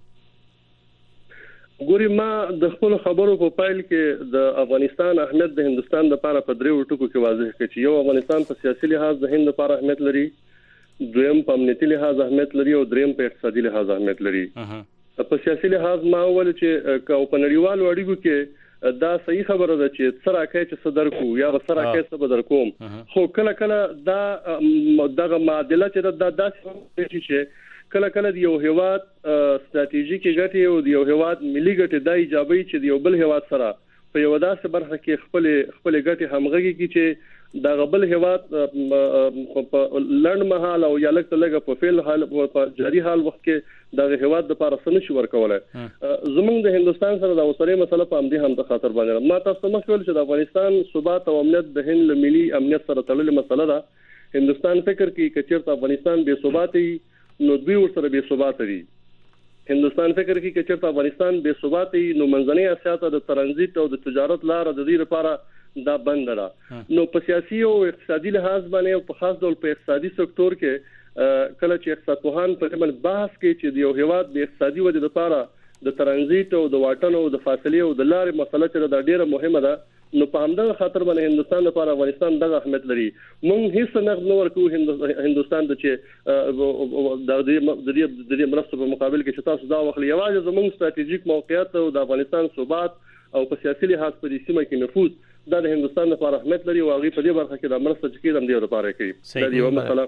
S6: ګوري ما د خپل خبرو په پایل کې د افغانستان اهمیت د هندستان لپاره په دریو ټکو کې واضح کړ چې یو افغانستان په سیاسي لحاظ د هند لپاره اهمیت لري دویم په امنیتي لحاظ اهمیت لري او دریم په اقتصادي لحاظ اهمیت لري. په سیاسي لحاظ ما ول چې په نړیوالو اړیکو کې دا صحیح خبره ده چې سره کې چې صدر کو یا سره کې صدر کوم خو کله کله دا دغه معادله چې دا داسې چې کله کله د یو هیواد ستراتیژیکي ګټې او د یو هیواد ملي ګټې د ایجابي چې د یو بل هیواد سره په یو داسې برخه کې خپل ګټې همغږي کې چې د غبل هیواد په لړن مهال او یا لکه په فعل حال په جاري حال وخت کې د هیواد لپاره څه نشي ورکولای. زمونږ د هندستان سره د اوسري مسله په امدي هم د خاطر باندې ما تاسو مخ ویل چې د افغانستان ثبات او امنیت د هند ملي امنیت سره تړلې مسله ده. هندستان فکر کوي چې چیرته افغانستان بے ثبات نو دوی ورسره بے ثبات دي. هندستان فکر کوي چې چیرته افغانستان بے ثبات نو منځنۍ اسیا ته د ترانزیت او د تجارت لار د دې لپاره دا بند ده. نو په سیاسي او اقتصادي لحاظ باندې او په خاص ډول په اقتصادي سکتور کې کله چې اقتصادپوهان په دې بحث کوي چې د یو هیواد د اقتصادي ودې لپاره د ترانزیت او د واټن او د فاصلې او د لارې مسله چې دا ډیره مهمه ده نو په همدغه خاطر باندې هندستان لپاره افغانستان دغه اهمیت لري. موږ هیڅ نقد نه ورکو هندستان ته چې د دې مرستو په مقابل کې چې تاسو دا وخت یوازې زموږ ستراتیژیک موقعیت او د افغانستان ثبات او په سیاسي لحاظ په دې سیمه کې نفوذ دا د هندستان لپاره اهمیت لري او هغه په دې برخه کې د مرسته چې کېدم دی لپاره کوي. دا یو مسله.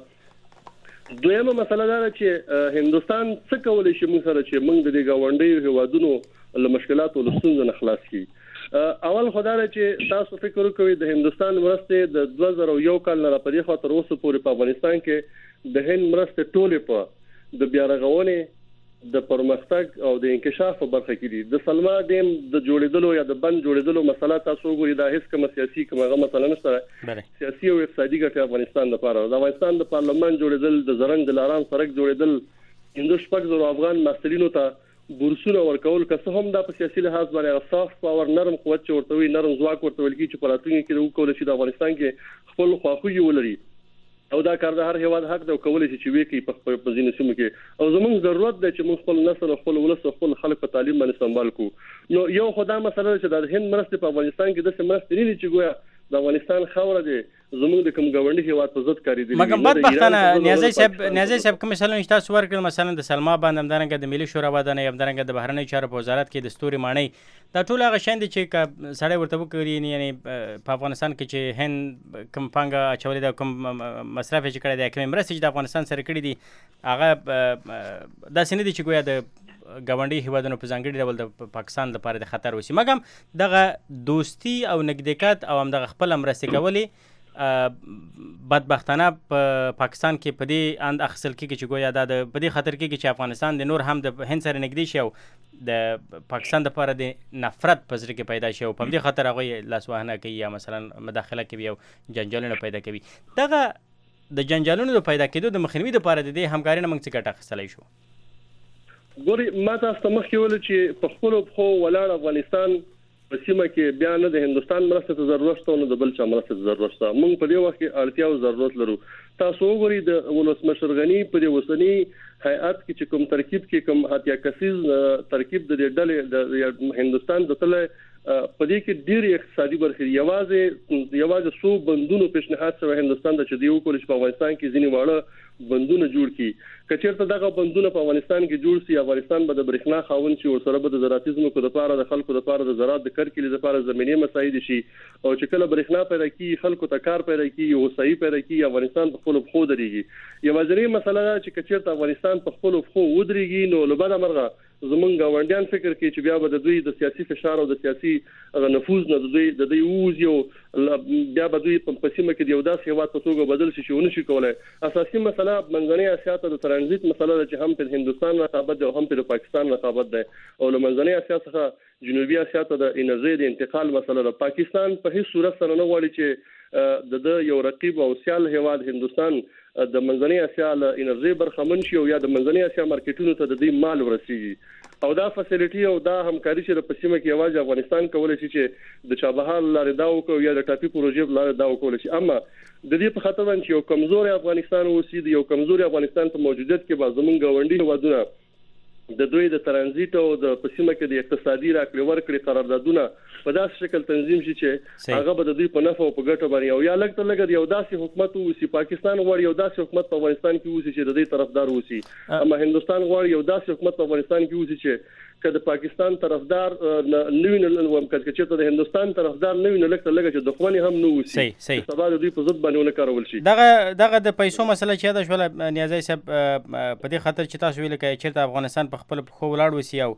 S6: دویمه مسله دا چې هندستان څه کولای شي موږ سره چې موږ د دې گاونډیو هیوادونو له مشکلات او ستونزو نه خلاص کړي. اول خدای چې تاسو فکر وکړئ د هندستان مرستې د 2001 کال نه راپدې خاطر اوسه پورې په افغانستان کې د هند مرستې ټولې په د بیا رغونې د پرمختګ او د انکشاف په برخه کې دي. د سلما ډیم د جوړېدلو یا د بند جوړېدلو مسله تاسو وګورئ دا هیڅ کوم سیاسي کومه مسله نشته. سیاسي او اقتصادي ګټه افغانستان لپاره د افغانستان د پارلمان جوړېدل د زرنګ د لاران سړک جوړېدل هندوش پک زرو افغان مسلینو ته بورسونه ورکول که څه هم دا په سیاسي لحاظ باندې سافت پاور نرم قوت چورتوي نرم ځواک ورته ویل کی چې په راتلونکي کې وکول شي د افغانستان کې خپل خواخوږي ولري او دا کار د هر هیواد حق دی کولای شي چې وکي په ځینو سیمو کې او زموږ ضرورت دی چې موږ خپل نسل خپل ولس خپل خلک په تعلیم باندې سمبال کو. نو یو خدای مسله چې د هند مرستې په افغانستان کې د مرستې نه چې ګویا د افغانستان خاور دی زموږ د کوم ګاونډي هیواد په ضد کاری دي.
S5: مګم بدبختانه نیازي صاحب کوم مثلا تاسو ورکړل مثلا د سلما باندې همدارنګه د ملي شورا باندې همدارنګه د بهرنی چارو په وزارت کې د ستوري مانی دا ټول هغه شاند چې سړی ورته وکړي یعنی په افغانستان کې چې هند کوم پانګه اچولې ده کوم مصرف چې کړی دی کوم مرستې چې د افغانستان سره کړی دي هغه دا سند چې ګویا د ګاونډي هیوادونو په ځانګړي ډول د پاکستان لپاره د خطر وسی. مګم دغه دوستی او نږدېکت او هم دغه خپل مرستې کولې بدبختانه په پاکستان کې په دې اند اخصل کې چې ګویا دا په دې خطر کې چې افغانستان د نور هم د هند سره نږدې شي او د پاکستان لپاره د نفرت په ځای کې پیدا شي او په دې خطر هغه لاسوهنه کوي یا مثلا مداخله کوي او جنجالونه پیدا کوي. دغه د جنجالونو د پیدا کېدو د مخنیوي لپاره د دې همکاري نه موږ څه ګټه اخیستلی شو؟
S6: ګوري ما تاسو ته مخکې ویل چې په خپلو پښو ولاړ افغانستان په سیمه کې بیا نه د هندستان مرستې ته ضرورت شته نه د بل چا مرستې ته ضرورت شته. موږ په دې وخت کې اړتیا او ضرورت لرو. تاسو وګورئ د ولسمشر غني په دې وسنی هیئت کې چې کوم ترکیب کې کوم اتیا کسیز ترکیب د ډلې د هندستان د تل په دې کې ډېری اقتصادي برخې یوازې سو بندونو پیشنهاد شوی هندستان د چې دیو کول چې په افغانستان کې ځینې واړه بندونه جوړ کړي. کچېرته دغه بندونه په افغانستان کې جوړ شي افغانستان به د برېښنا خاوند شي ورسره به د زراعتیزمو کو د لپاره د خلکو د لپاره د زراعت د کرکلې لپاره زمینی مساعد شي او چې کله برېښنا پیدا کیږي خلکو ته کار پیدا کیږي او صحیح پیدا کیږي افغانستان په خپل خو درېږي. یوازې مسله ده چې کچېرته افغانستان په خپل خو ودرېږي نو لبدا مرغه زمونږ گاونډیان فکر کوي چې بیا به د دوی د سیاسي فشار او د سیاسي نفوذ نه د دوی ووزي او بیا به دوی په سیمه کې د یو داسې هیواد په توګه بدل شي چې ونه شي کولای. اساسي مسله منځنۍ اسیا ته د ترانزیت مسله ده چې هم په هندستان رقابت ده او هم په پاکستان رقابت ده او له منځنۍ اسیا څخه جنوبي اسیا ته د انرژي د انتقال مسله ده. پاکستان په هیڅ صورت سره نه غواړي چې د یو رقیب او سیال هیواد هندستان د منځنۍ اسیا له انرژي برخمن شي او یا د منځنۍ اسیا مارکیټونو ته د دې مال ورسیږي او دا فیسیلیټي او دا همکاري چې په سیمه کې یوازې افغانستان کولای شي چې د چابهار لارې دا وکړي یا د ټاپي پروژې لارې دا وکړي شي. اما د دې په خاطر باندې یو کمزوري افغانستان اوسي د یو کمزوري افغانستان په موجودیت کې به زمونږ ګاونډي هیوادونه د دوی د ترانزیت او د پسیمه کې د اقتصادي راکړې ورکړې قراردادونه په داسې شکل تنظیم شي چې هغه به د دوی په نفع او په ګټه باندې او یا لږ تر لږه یو داسې حکومت ووسي پاکستان غواړي یو داسې حکومت په افغانستان کې ووسي چې د دې طرفدار ووسي اما هندستان غواړي یو داسې حکومت په افغانستان کې ووسي چې کله پاکستان طرفدار نوی نه وم چې د هندستان طرفدار نوی نه لکه لږه چې دښمنی هم نه وسی سبا د دوی په ضد باندې ونه کارول شي.
S5: دغه د پیسو مسله چې دا شول نیازي صاحب په دې خاطر چې تاسو ویل کې چې افغانستان په خپل خو ولاړ وسی او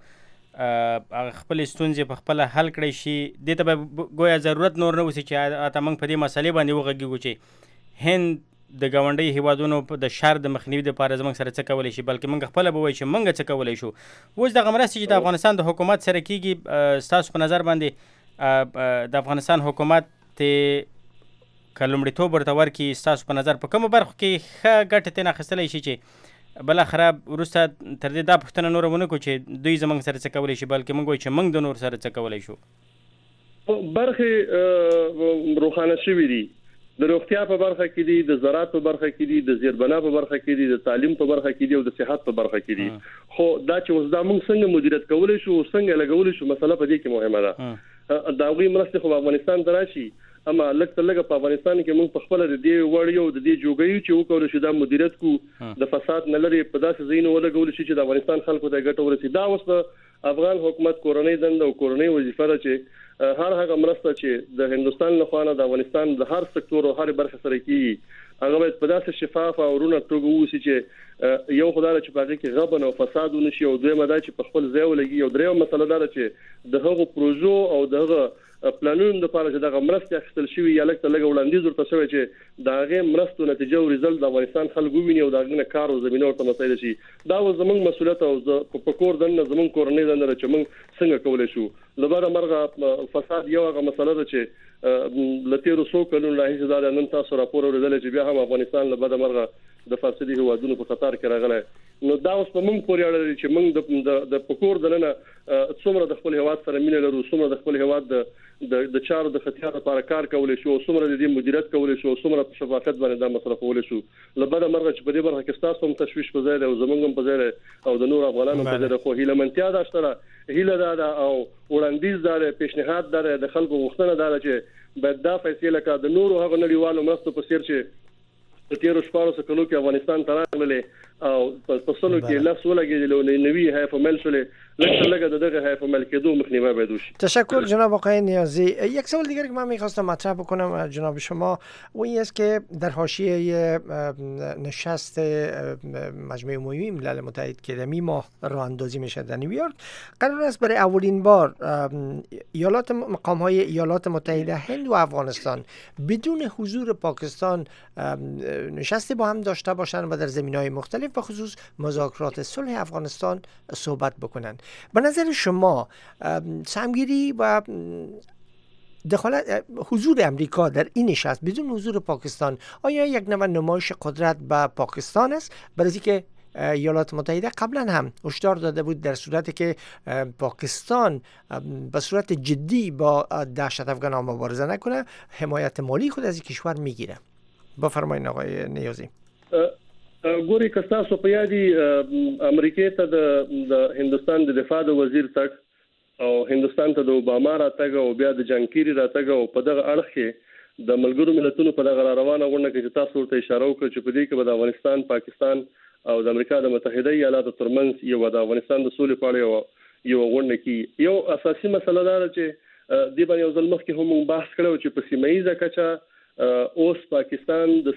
S5: خپل ستونزې په خپل حل کړی شي د ته گویا ضرورت نور نه وسی چې اته موږ په دې مسلې باندې وغږیږو چې هند د ګاونډي هیوادونو د شر د مخنیوي لپاره زموږ سره څه کولای شي بلکې موږ خپل به وایو چې موږ څه کولای شو. اوس دغه مرستې چې د افغانستان د حکومت سره کیږي ستاسو په نظر باندې د افغانستان حکومت ته کلمړیتوب ورته ورکړي ستاسو په نظر په کومه برخه کې ښه ګټه ترې اخیستلی شي چې بل اخره وروسته تر دې دا پوښتنه نوره ونه کړو چې دوی زموږ سره څه کولی شي بلکې موږ وایو چې موږ د نور سره څه کولی شو.
S6: برخې روښانه شوي دي د روغتیا په برخه کې دي د زراعت په برخه کې دي د زیربنا په برخه کې دي د تعلیم په برخه کې دي او د صحت په برخه کې دي. خو دا چې اوس دا موږ څنګه مدیریت کولی شو څنګه لګولی شو مسله په دې کې مهمه ده. دا غوي مرستې خو افغانستان ته راشي اما لکه لکه په افغانستان کې موږ په خپل د دې وړیو د دې جوګیو چې وکړو چې دا مدیریت کو د فساد نه لري په داسې ځینو ولګول شي چې د افغانستان خلکو ته ګټه ورسي. دا اوس د افغان حکومت کورنۍ دنده او کورنۍ وظیفه ده چې هر هغه مرسته چې د هندستان له خوا نه د افغانستان د هر سکتور او هر برخه سره کیږي هغه باید په داسې شفاف او رونه توګه ووسی چې یو خدای چې پاګه کې غبن او فساد ونشي او دویمه دا چې په خپل ځای ولګي او دریمه مسله دا چې د هغو پروژو او دغه پلانونو لپاره چې دغه مرستې اخیستل شوی یا لکه لګ وړاندیز ورته شوی چې دا غي مرستو نتیجه او رزلټ د افغانستان خلکو ویني او دا غنه کار او زمينه ورته مسایل شي دا زموږ مسولیت او په کور دنه زموږ کورنۍ دنه چې موږ څنګه کولای شو لبره مرغه فساد یو هغه مسله ده چې لته رسو کلون راهي زاده نن تاسو راپور ورزل چې بیا هم افغانستان لبره مرغه د فاسدي هوادونو په خطر کې راغلی نو دا اوس په موږ پورې اړه لري چې موږ د پکور دنه څومره د خپل هواد سره مینه لرو څومره د خپل هواد د چارو د ختیار لپاره کار کولای شو څومره د دې مدیریت کولای شو څومره په شفافیت باندې دا مسله کولای شو لبره مرغه چې په دې برخه کې تاسو هم تشویش په ځای او زمونږ هم په ځای او د نور افغانانو په ځای خو هیله منتیا دا شته هیله دا او وړاندیز دا پیشنهاد دا د خلکو غوښتنه دا چې باید دا فیصله کا د نور هغه نړیوالو مرستو په سیر چې د تیرو شپږ کلو کې افغانستان ته راغلی او په سلو کې لاس ولګېدل او نوی هاف مل شولې لکه دغه هاف مل کېدو مخنیوی باید وشي.
S4: تشکر جناب آقای نیازی. یک سوال دیگر که من می‌خواستم مطرح بکنم جناب شما و این است که در حاشیه نشست مجمع عمومی ملل متحد که در ماه راه اندازی میشه در نیویورک قرار است برای اولین بار مقام‌های ایالات متحده هند و افغانستان بدون حضور پاکستان نشستی با هم داشته باشند و در زمینه‌های مختلف به خصوص مذاکرات صلح افغانستان صحبت بکنند. به نظر شما سهمگیری و حضور امریکا در این نشست بدون حضور پاکستان آیا یک نوع نمایش قدرت به پاکستان است؟ برای اینکه ایالات متحده قبلا هم هشدار داده بود در صورتی که پاکستان به صورت جدی با دهشت افغان مبارزه نکنه حمایت مالی خود از این کشور میگیره. بفرمایید آقای نیازی.
S6: ګوري که تاسو په یادي امریکا ته د هندستان د دفاع د وزیر تک او هندستان ته د اوباما راتګ او بیا د جانکيري راتګ او په دغه اړه کې د ملګرو ملتونو په دغه روانه غونډه کې چې تاسو ورته اشاره وکړه چې په دې کې به د افغانستان پاکستان او د امریکا د متحده ایالاتو ترمنځ یو د افغانستان د سولې په اړه یو غونډه کې یو اساسي مسله ده چې د باندې یو ځل مخکې هم بحث کړو چې په سیمه ییزه کچه اوس پاکستان د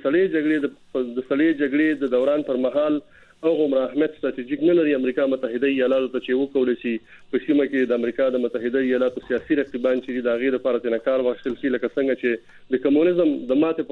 S6: سړې جګړې د دوران پر مهال هغه اهمیت ستراتیژیک نه لري امریکا متحده ایالاتو ته چې وکولای شي په سیمه کې د امریکا د متحده ایالاتو سیاسي رقیبان چې د غیر لپاره تنکار واخیستل شي لکه څنګه چې د کمونیزم د ماته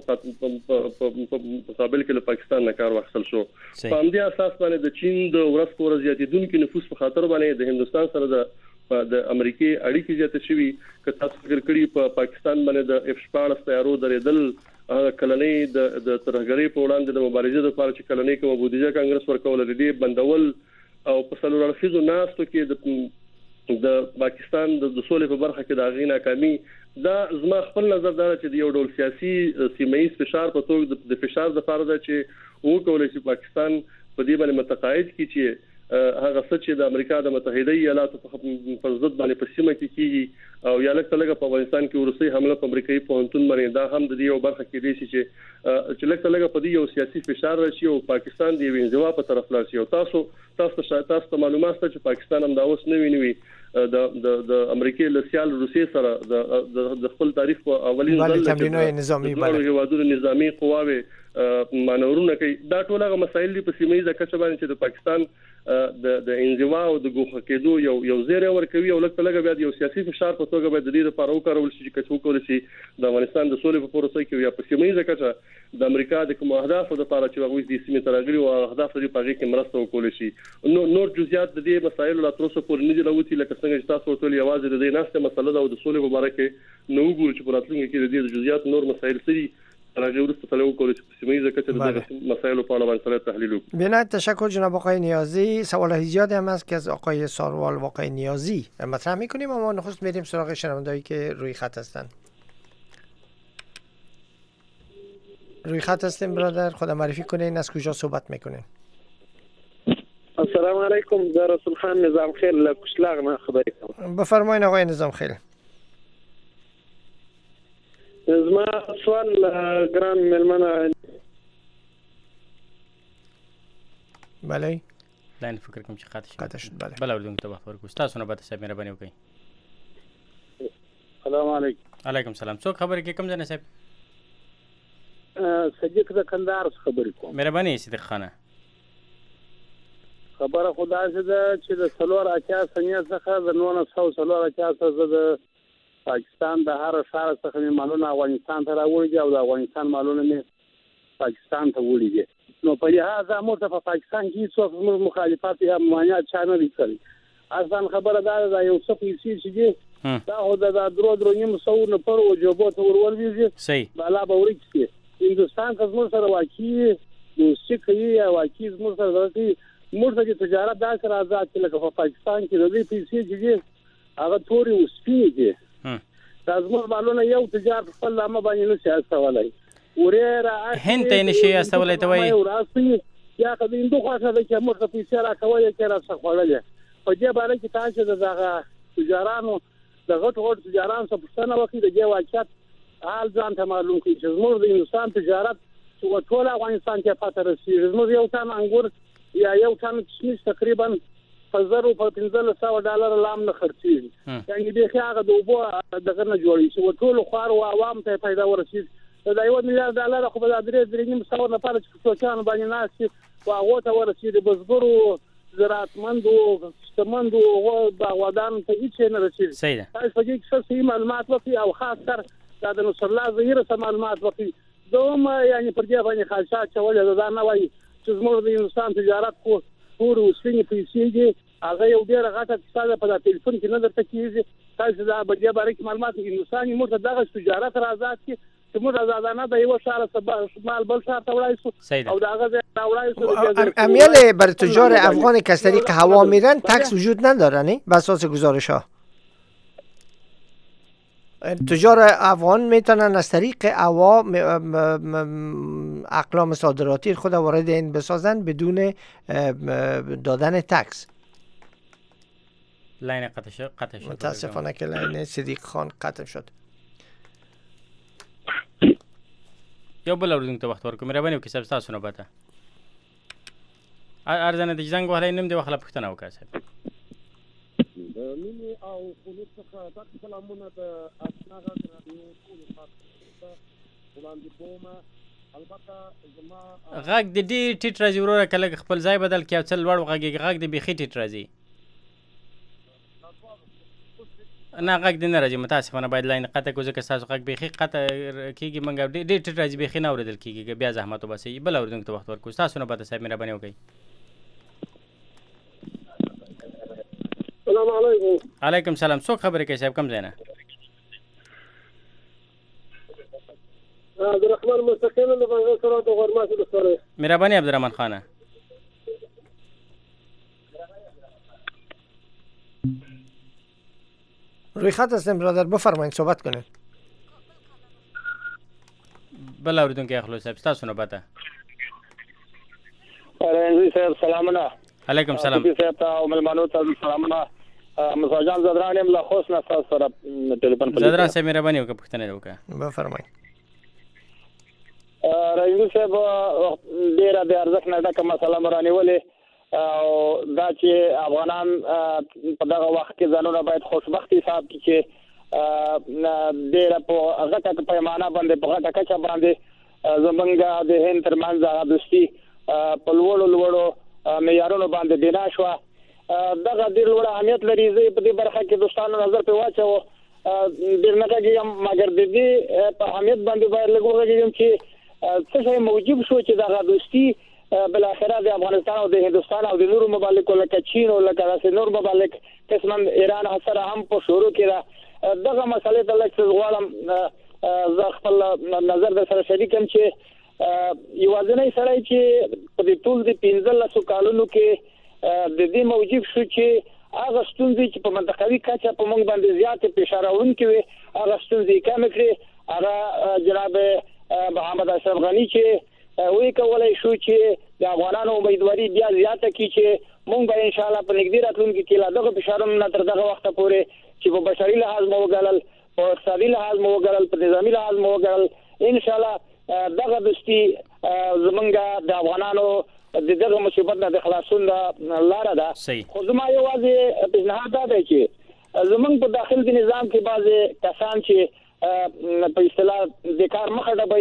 S6: په مقابل کې له پاکستان نه کار واخیستل شو په همدې اساس باندې د چین د ورځ په ورځ زیاتېدونکو نفوس په خاطر باندې د هندستان سره د امریکای اړیکې زیاتې شوي که تاسو فکر کړی په پاکستان باندې د F-14 طیارو درېدل کلنۍ د ترهګرۍ په وړاندې د مبارزې لپاره چې کلنۍ کوم بودیجه کانګرس ورکول لري بندول او په څلور اړخیزو ناستو کې د پاکستان د سولې په برخه کې د غي ناکامي دا زما خپل نظر دا چې د یو ډول سیاسي سیمایي فشار په توګه د فشار د فرض چې وکولای شي پاکستان په دې باندې متقاعد کړي چې هغه څه چې د امریکا د متحده ایالاتو په ضد باندې په سیمه کې کیږي او یا لکه په افغانستان کې ورسي حمله په امریکایي پوهنتون باندې دا هم د دې یو برخه کې دي چې لکه په دې یو سیاسي فشار راشي او پاکستان دی انزوا په طرف لاړ شي او تاسو معلومات چې پاکستان هم دا اوس نه ویني د امریکای له سیال روسي سره د خپل تاریخ په اولین ځل
S4: تمرینات نظامی
S6: باندې هوادونو نظامی قواوي مانورونه کوي دا ټول هغه مسایل دي په سیمه ییزه کچه باندې چې د پاکستان د انزوا او د ګوښه کېدو یو زیری ورکوي او لکه بیا یو سیاسي فشار په توګه به د دې لپاره وکړول شي چې کڅو کول شي د افغانستان د سولې په پروسه کې یا په سیمه ییزه کچه د امریکا د کوم اهداف لپاره چې هغه د سیمې ترغلي او اهداف لري په هغه کې مرسته وکول شي نور جزئیات د دې مسایل لا تر اوسه پورې نه دي لوتي لکه څنګه چې تاسو ټول یوازې د دې ناسته مسله ده او د سولې په اړه کې نو وګورئ چې په راتلونکي کې د دې جزئیات نور مسایل سړي
S4: بینایت تشکر جناب آقای نیازی. سوال زیادی هم هست که از آقای ساروال و آقای نیازی مطرح میکنیم اما نخست میریم سراغ شنوندهایی که روی خط هستن. روی خط هستیم برادر، خدا معرفی کنین از کجا صحبت میکنین؟
S10: السلام علیکم، در رسول خان نظام خیل لکشلاغ نه خبری کنم.
S4: بفرمایین آقای نظام خیل.
S10: زما سوال ګران ملمنه
S4: بله
S5: لاین فکر کوم چې
S4: قاطع شد بله
S5: بل اردن ته وخت ورکو تاسو نه به صاحب مهرباني وکړئ.
S10: السلام علیکم.
S5: علیکم السلام. څوک خبرې کې کوم ځای صاحب؟
S10: صدیق د کندهار خبرې کوم.
S5: مهرباني صدیق خانه.
S10: خبره خدا ده چې د 480 سنې څخه د 1980 څخه د پاکستان د هر ښار څخه مالونه افغانستان ته راوړي او د افغانستان مالونه نه پاکستان ته وړي دي. نو په لحاظ موږ په پاکستان کې څوک مخالفت یا مانع چا نه لري. اصلا خبره ده یو څه پیسې چې دي دا هو د درو نیم سو نه پر او جوبو ته ورولېږي.
S5: صحیح.
S10: بالا به ورکی هندستان که زموږ سره واقعي دوستي کوي یا واقعي زموږ سره راځي موږ د تجارت داسې آزاد چې لکه په پاکستان کې د دې پیسې چې دي هغه توري او سپینې دي. دا زموږ مالونه یو تجارت خپل لامه باندې نشي استولای. ورېره
S5: هند ته نشي استولای ته وایي
S10: یا که د هندو خواته ده چې موږ ته پیسې راکولې چې راڅخه خوړلې. په دې باره کې تاسو د دغه تجارانو د غټو تجارانو څخه پوښتنه وکړئ د دې واقعیت حال ځان ته معلوم کړئ چې زموږ د هندوستان تجارت ټول افغانستان کې پاتې رسېږي. زموږ یو تن انګور یا یو تن کشمش تقریبا په $1500 لام نه خرڅېږي. یعنې بیخي هغه د اوبو دغه نه جوړېږي چې ټولو خوارو عوامو ته یې پیدا ورسېږي. دا $1 میلیارډ خو به د 3.5 لپاره چې په څوکیانو باندې ناست وي خو هغو ته ورسېږي. بزګرو زراعتمندو شتمندو باغوانانو ته هېڅ نه رسېږي. تاسو په دې کې څه صحیح معلومات وکړئ او خاص کر دا د نصر الله ظهیر څه معلومات وکړئ. دوم یعنې پر دې باندې خالصات چولې دا نه وایي چې زموږ د هندوستان تجارت خو تورې او سپینې پیسې دي هغه یو ډېره غټه کیسه ده په دا ټلیفون کې نه درته کېږي. تاسو دا په دې باره کې معلومات هندوستان موږ ته دغه تجارت را آزاد کړي چې موږ آزادانه د یو ښار څخه مال بل ښار ته وړای شو او دا هغه راوړای شو.
S4: امیال بر تجار افغان که از طریق هوا میرن تکس وجود نداره نه بر اساس گزارش ها؟ تجار افغان میتونن از طریق هوا اقلام صادراتی خود وارد این بسازن بدون دادن تکس.
S5: لاین قطع شد.
S4: متاسفانه که لاین صدیق خان قطع شد.
S5: یو بل اوریدونکو ته وخت ورکړو. مهرباني وکړئ صاحب ستاسو نوبت ارزنه د زنګ وهلی نوم دې وخله پوښتنه وکړه صاحب.
S11: د مینې او خلوص څخه تاسو سلامونه د آشنا غږ راډیو ټولو خلکو ته وړاندې کوم. البته زما
S5: غږ د ډېر ټیټ راځي وروره که لږ خپل ځای بدل کړي او څه لوړ وغږېږي. غږ د بیخي ټیټ راځي. نه غږ دې نه راځي. متاسفانه باید لاین قطع کړو ځکه ستاسو غږ بیخي قطع کېږي. موږ ډېر ټیټ راځي بیخي نه اورېدل کېږي. بیا زحمت وباسئ. بل اورېدونکو ته وخت ورکړو. ستاسو نوبت صاحب مهرباني وکړئ.
S10: السلام علیکم.
S5: علیکم سلام. څوک خبرې کوي صاحب کوم ځای نه؟
S10: عبدالرحمن مستقیم د بنګل سره د غرماسي د سره.
S5: مهرباني عبدالرحمن خانه.
S4: روی خط هستیم برادر بفرمایید صحبت کنید.
S5: بل اوریدونکو اخلو صاحب ستاسو نوبت ده.
S9: رنځي صاحب سلامونه.
S5: علیکم سلام.
S9: صاحب ته او ملمنو ته سلامونه. مساجان زدران یم له خوښ نه تاسو سره ټلیفون په
S5: زدران صاحب مهرباني وکړه پوښتنه وکړه.
S4: بفرمایئ.
S9: رنځي صاحب ډیره د ارزښت نه ډکه مسله مرانیولې او دا چې افغانان په دغه وخت کې ځانونه باید خوشبخت حساب کړي چې ډیره په غټه پیمانه باندې په غټه کچه باندې زمونږ د هند ترمنځ هغه دوستي په لوړو معیارونو باندې بنا شوه. دغه ډېر لوړ اهمیت لري. زه په دې برخه کې دوستانو نظر پرې واچوم. ډېر نه کېږم مګر د دې په اهمیت باندې باید لږ وغږېږم چې څه شی موجب شو چې دغه دوستي بالاخره د افغانستان او د هندوستان او د نورو ممالکو لکه چین او لکه داسې نور ممالک قسما ایران سره هم په شروع کې ده. دغه مسلې ته لږ څه غواړم زه خپل نظر در سره شریکم چې یوازینی سړی چې په دې ټول د 15 کالونو کې د دې موجب شو چې هغه ستونزې چې په منطقوي کچه په موږ باندې زیاتې فشار اړونکې وي هغه ستونزې کمې کړې. هغه جناب محمد اشرف غني چې وی کولای شو چې د افغانانو امیدواري بیا زیاته کړي چې موږ به ان شاء الله په نږدې راتلونکي کې لا دغه فشارونه نه تر دغه وخته پورې چې په بشري لحاظ مو وګڼل په اقتصادي لحاظ مو وګڼل په نظامي لحاظ مو وګڼل ان شاء الله دغه دوستي زمونږ د افغانانو د دغه مصیبت نه د خلاصون لاره ده. خو زما یوازې پیشنهاد دا دی چې زمونږ په داخل د نظام کې بعضې کسان چې په اصطلاح د کار مخه ډبوي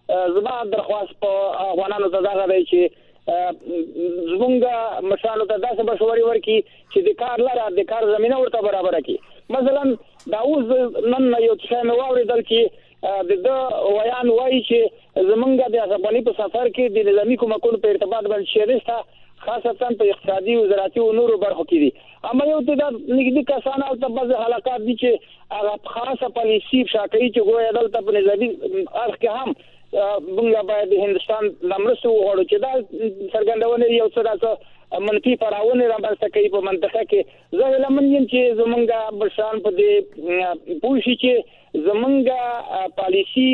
S12: زما درخواست په افغانانو ته دا دی چې زمونږ مشرانو ته داسې مشورې ورکړي چې د کار لاره د کار زمینه ورته برابره کړي. مثلا دا اوس نن یو څه مې واورېدل چې د ویان وایي چې زمونږ د افغاني په سفر کې د نظامي کومکونو په ارتباط باندې شریسته خاصتا په اقتصادي وزارتي او نورو برخو کې دي. اما یو ته د نږدې کسان او د بعض حلقات دي چې هغه خاصه پالیسي شاکري چې ګویا دلته په نظامي اړخ کې هم موږ باید د هندستان لمرسو وغواړو چې دا څرګندونه یو څه راځي منفي پړاوونه رامنځته کوي په منطقه کې. زه لمن یم چې زمونږ بشان په دې پوښي چې زمونږ پالیسي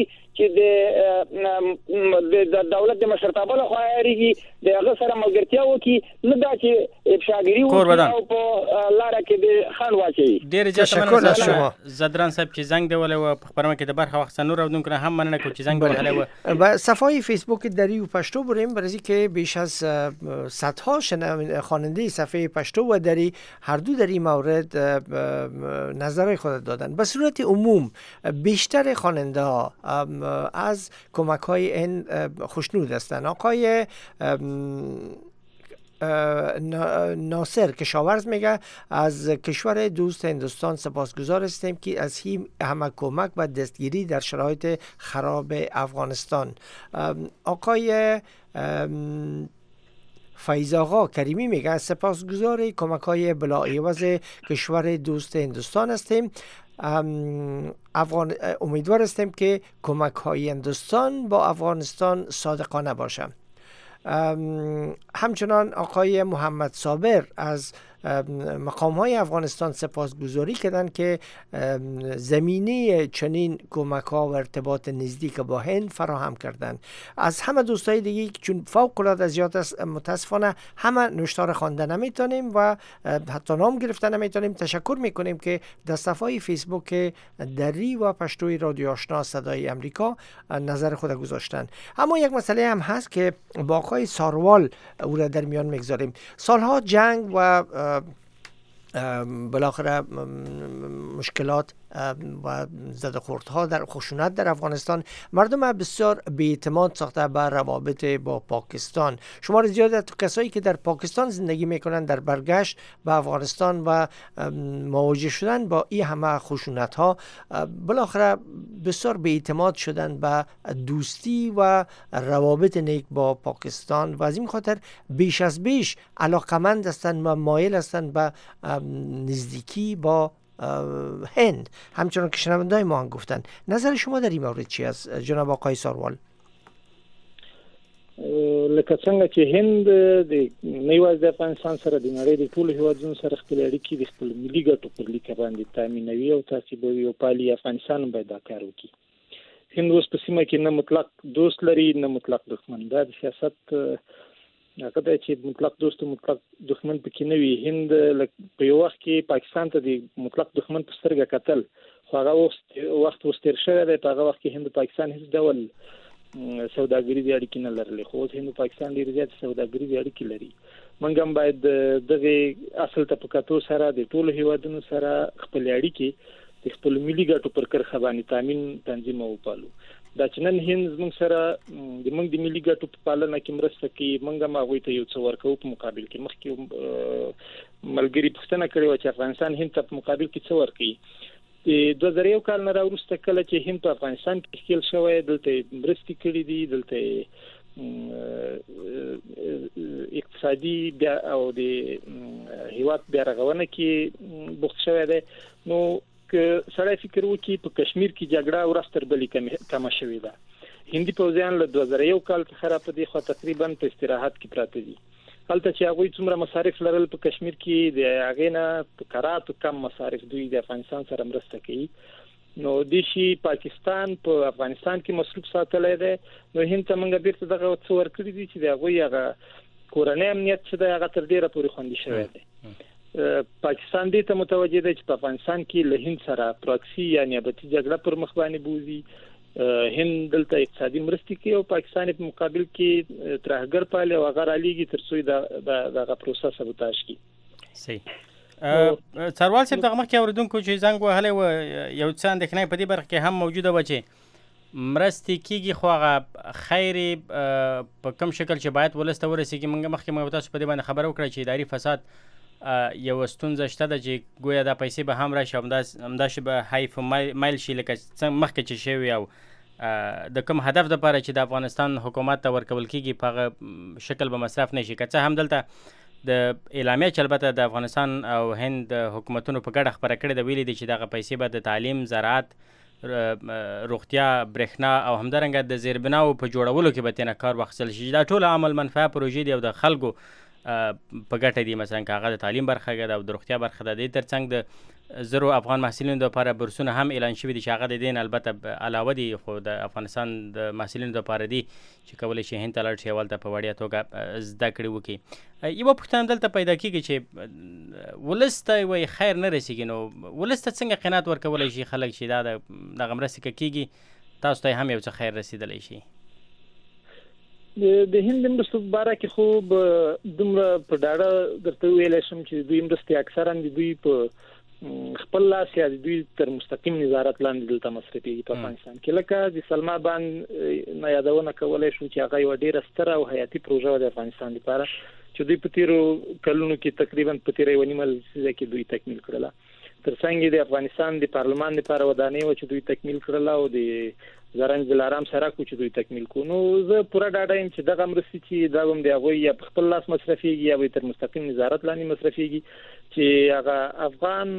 S12: چې د دولت د مشرتابه له خوا اړیږي د هغه سره ملګرتیا وکړي، نه دا چې افشاګری وکړي او په لاره کې د خان واچي.
S5: ډېر زیاته شما زدران صاحب چې زنګ دی ولې په خبرونه کې د برخه وخت نور اودون کنه هم مننه کو چې زنگ بوله
S4: و صفحه فیسبوک دری و پشتو بریم برای که بیش از صدها خواننده صفحه پشتو و دری هر دو در این مورد نظر خود دادن. به صورت عموم بیشتر خواننده ها از کمک های این خوشنود هستند. آقای ناصر کشاورز میگه از کشور دوست هندوستان سپاسگزار هستیم که از همه کمک و دستگیری در شرایط خراب افغانستان. آقای فیض آقا کریمی میگه سپاسگزار کمک های بلاعوض کشور دوست هندوستان هستیم. امیدوار هستیم که کمک های هندوستان با افغانستان صادقانه باشه. همچنان آقای محمد صابر از مقام های افغانستان سپاسگزاری کردن که زمینه چنین کمک ها و ارتباط نزدیک با هند فراهم کردن. از همه دوستای دیگه چون فوق العاده زیاد است متاسفانه همه نوشتار خوانده نمیتونیم و حتی نام گرفتن نمیتونیم. تشکر میکنیم که در صفحه فیسبوک دری و پشتوی رادیو آشنا صدای امریکا نظر خود گذاشتن. اما یک مسئله هم هست که با آقای ساروال او را در میان میگذاریم. سالها جنگ و بالاخره مشکلات و زدخوردها در خشونت در افغانستان مردم بسیار بی‌اعتماد ساخته به روابط با پاکستان. شمار زیاد کسایی که در پاکستان زندگی میکنن در برگشت به افغانستان و مواجه شدن با این همه خشونت ها بالاخره بسیار بی‌اعتماد شدن به دوستی و روابط نیک با پاکستان و از این خاطر بیش از بیش علاقمند هستند و مایل هستند به نزدیکی با هند. همچنان که شنونده‌های ما هم گفتن. نظر شما در این مورد چی است جناب آقای ساروال؟
S2: لکه څنګه چې هند د نیواز د افغانستان سره د نړۍ د ټولو هیوادونو سره خپل اړیکې د خپل ملي ګټو پر لیکه باندې تامینوي او تعقیبوي او پالي، افغانستان باید دا کار وکړي. هند اوس په سیمه کې نه مطلق دوست لري نه مطلق دښمن. دا د سیاست هغه دی چې مطلق دوست او مطلق دښمن پکې نه وي. هند په یو وخت کې پاکستان ته د مطلق دښمن په سترګه کتل، خو هغه وخت اوس تیر شوی دی. په هغه وخت کې هند پاکستان هیڅ ډول سوداګریزې اړیکې نه لرلې، خو اوس هند پاکستان ډېرې زیاتې سوداګریزې اړیکې لري. موږ هم باید دغه اصل ته په کتو سره د ټولو هیوادونو سره خپل اړیکې د خپل ملي ګټو پر کرښه باندې تامین تنظیم او پالو. دا چې نن هند زموږ سره زموږ د ملي ګټو په پالنه کې مرسته کوي، موږ هم هغوی ته یو څه ورکوو په مقابل کې. مخکې ملګري پوښتنه کړې وه چې افغانستان هند ته په مقابل کې څه ورکوي. د 2001 کال نه راوروسته کله چې هند په افغانستان کې ښکېل شوی، دلته مرستې کړي دي، دلته اقتصادي بیا او د هیواد بیا رغونه کې بوخت شوی دی. نو که سړی فکر وکړي په کشمیر کې جګړه ورځ تر بلې کمه شوې ده. هندي پوځیان له 2001 کال څخه را په دې خوا تقریبا په استراحت کې پراته دي. هلته چې هغوی څومره مصارف لرل په کشمیر کې د هغې نه په کراتو کم مصارف دوی د افغانستان سره مرسته کوي. نو دې شي پاکستان په افغانستان کې مصروف ساتلی دی. نو هند ته موږ بیرته دغه څه ورکړي دي چې د هغوی هغه کورنی امنیت چې دی هغه تر ډېره پورې خوندي شوی دی. پاکستان دې ته متوجه دی چې په افغانستان کې له هند سره پراکسي یا نیابتي جګړه پر مخ باندې بوزي. هند دلته اقتصادي مرستې کوي او پاکستان په مقابل کې ترهګر پالي او هغه رالیږي تر څو دغه پروسه سبوتاژ کړي.
S5: صحیح. سروال صاحب دغه مخکې اوریدونکو چې زنګ وهلی و یو څه اندېښنه په دې برخه کې هم موجوده وه چې مرستې کیږي خو هغه خیر په کوم شکل چې باید ولس ته ورسیږي. مخکې تاسو په دې باندې خبره وکړه چې اداري فساد یو ستونزه شته ده چې ګویا دا پیسې به هم راشي همداسې به حیف مایل شي لکه څنګه مخکې چې شوي او د کوم هدف دپاره چې د افغانستان حکومت ته ورکول کیږي په هغه شکل به مصرف نه شي. که څه هم دلته د اعلامیه چې البته د افغانستان او هند د حکومتونو په ګډه خبره کړې ده، ویلي دي چې دغه پیسې به د تعلیم، زراعت، روغتیا، برېښنا او همدارنګه د زیربناو په جوړولو کې به ترېنه کار واخیستل شي. دا ټول عمل منفعه پروژې دي او د خلکو په ګټه دي. مثلا که هغه د تعلیم برخه ده او د روغتیا برخه ده. د ترڅنګ د زرو افغان محصلینو لپاره بورسونه هم اعلان شوي دي چې هغه د دین البته علاوه دي، خو د افغانستان د محصلینو لپاره دي چې کولی شي هند ته لاړ شي، اول ته په وړیا توګه زده کړې وکړي. یوه پوښتنه دلته پیدا کېږي چې ولس ته وایي خیر نه رسېږي، نو ولس ته څنګه قناعت ورکولی شي خلک چې دا دغه مرستې که کېږي تاسو ته هم یو څه خیر رسېدلی شي؟
S2: د هند د مرستو په باره کې خو دومره په ډاډه درته وویلی شم چې دوی مرستې اکثرا د دوی په خپل لاس یا د دوی تر مستقیم نظارت لاندې دلته مصرفېږي په افغانستان کې. لکه د سلما بانک نه یادونه کولی شو چې هغه یوه ډېره ستره او حیاتي پروژه وه د افغانستان لپاره چې دوی په تېرو کلونو کې تقریبا په تېره یوه نیمه لسیزه کې دوی تکمیل کړله. تر څنګ د افغانستان د پارلمان لپاره ودانۍ وه چې دوی تکمیل کړله او د زرنج دلارام سړک و چې دوی تکمیل کړو. نو زه پوره ډاډه یم چې دغه مرستې چې دا هم د هغوی یا په خپل لاس مصرفېږي یا به تر مستقیم نظارت لاندې مصرفېږي، چې هغه افغان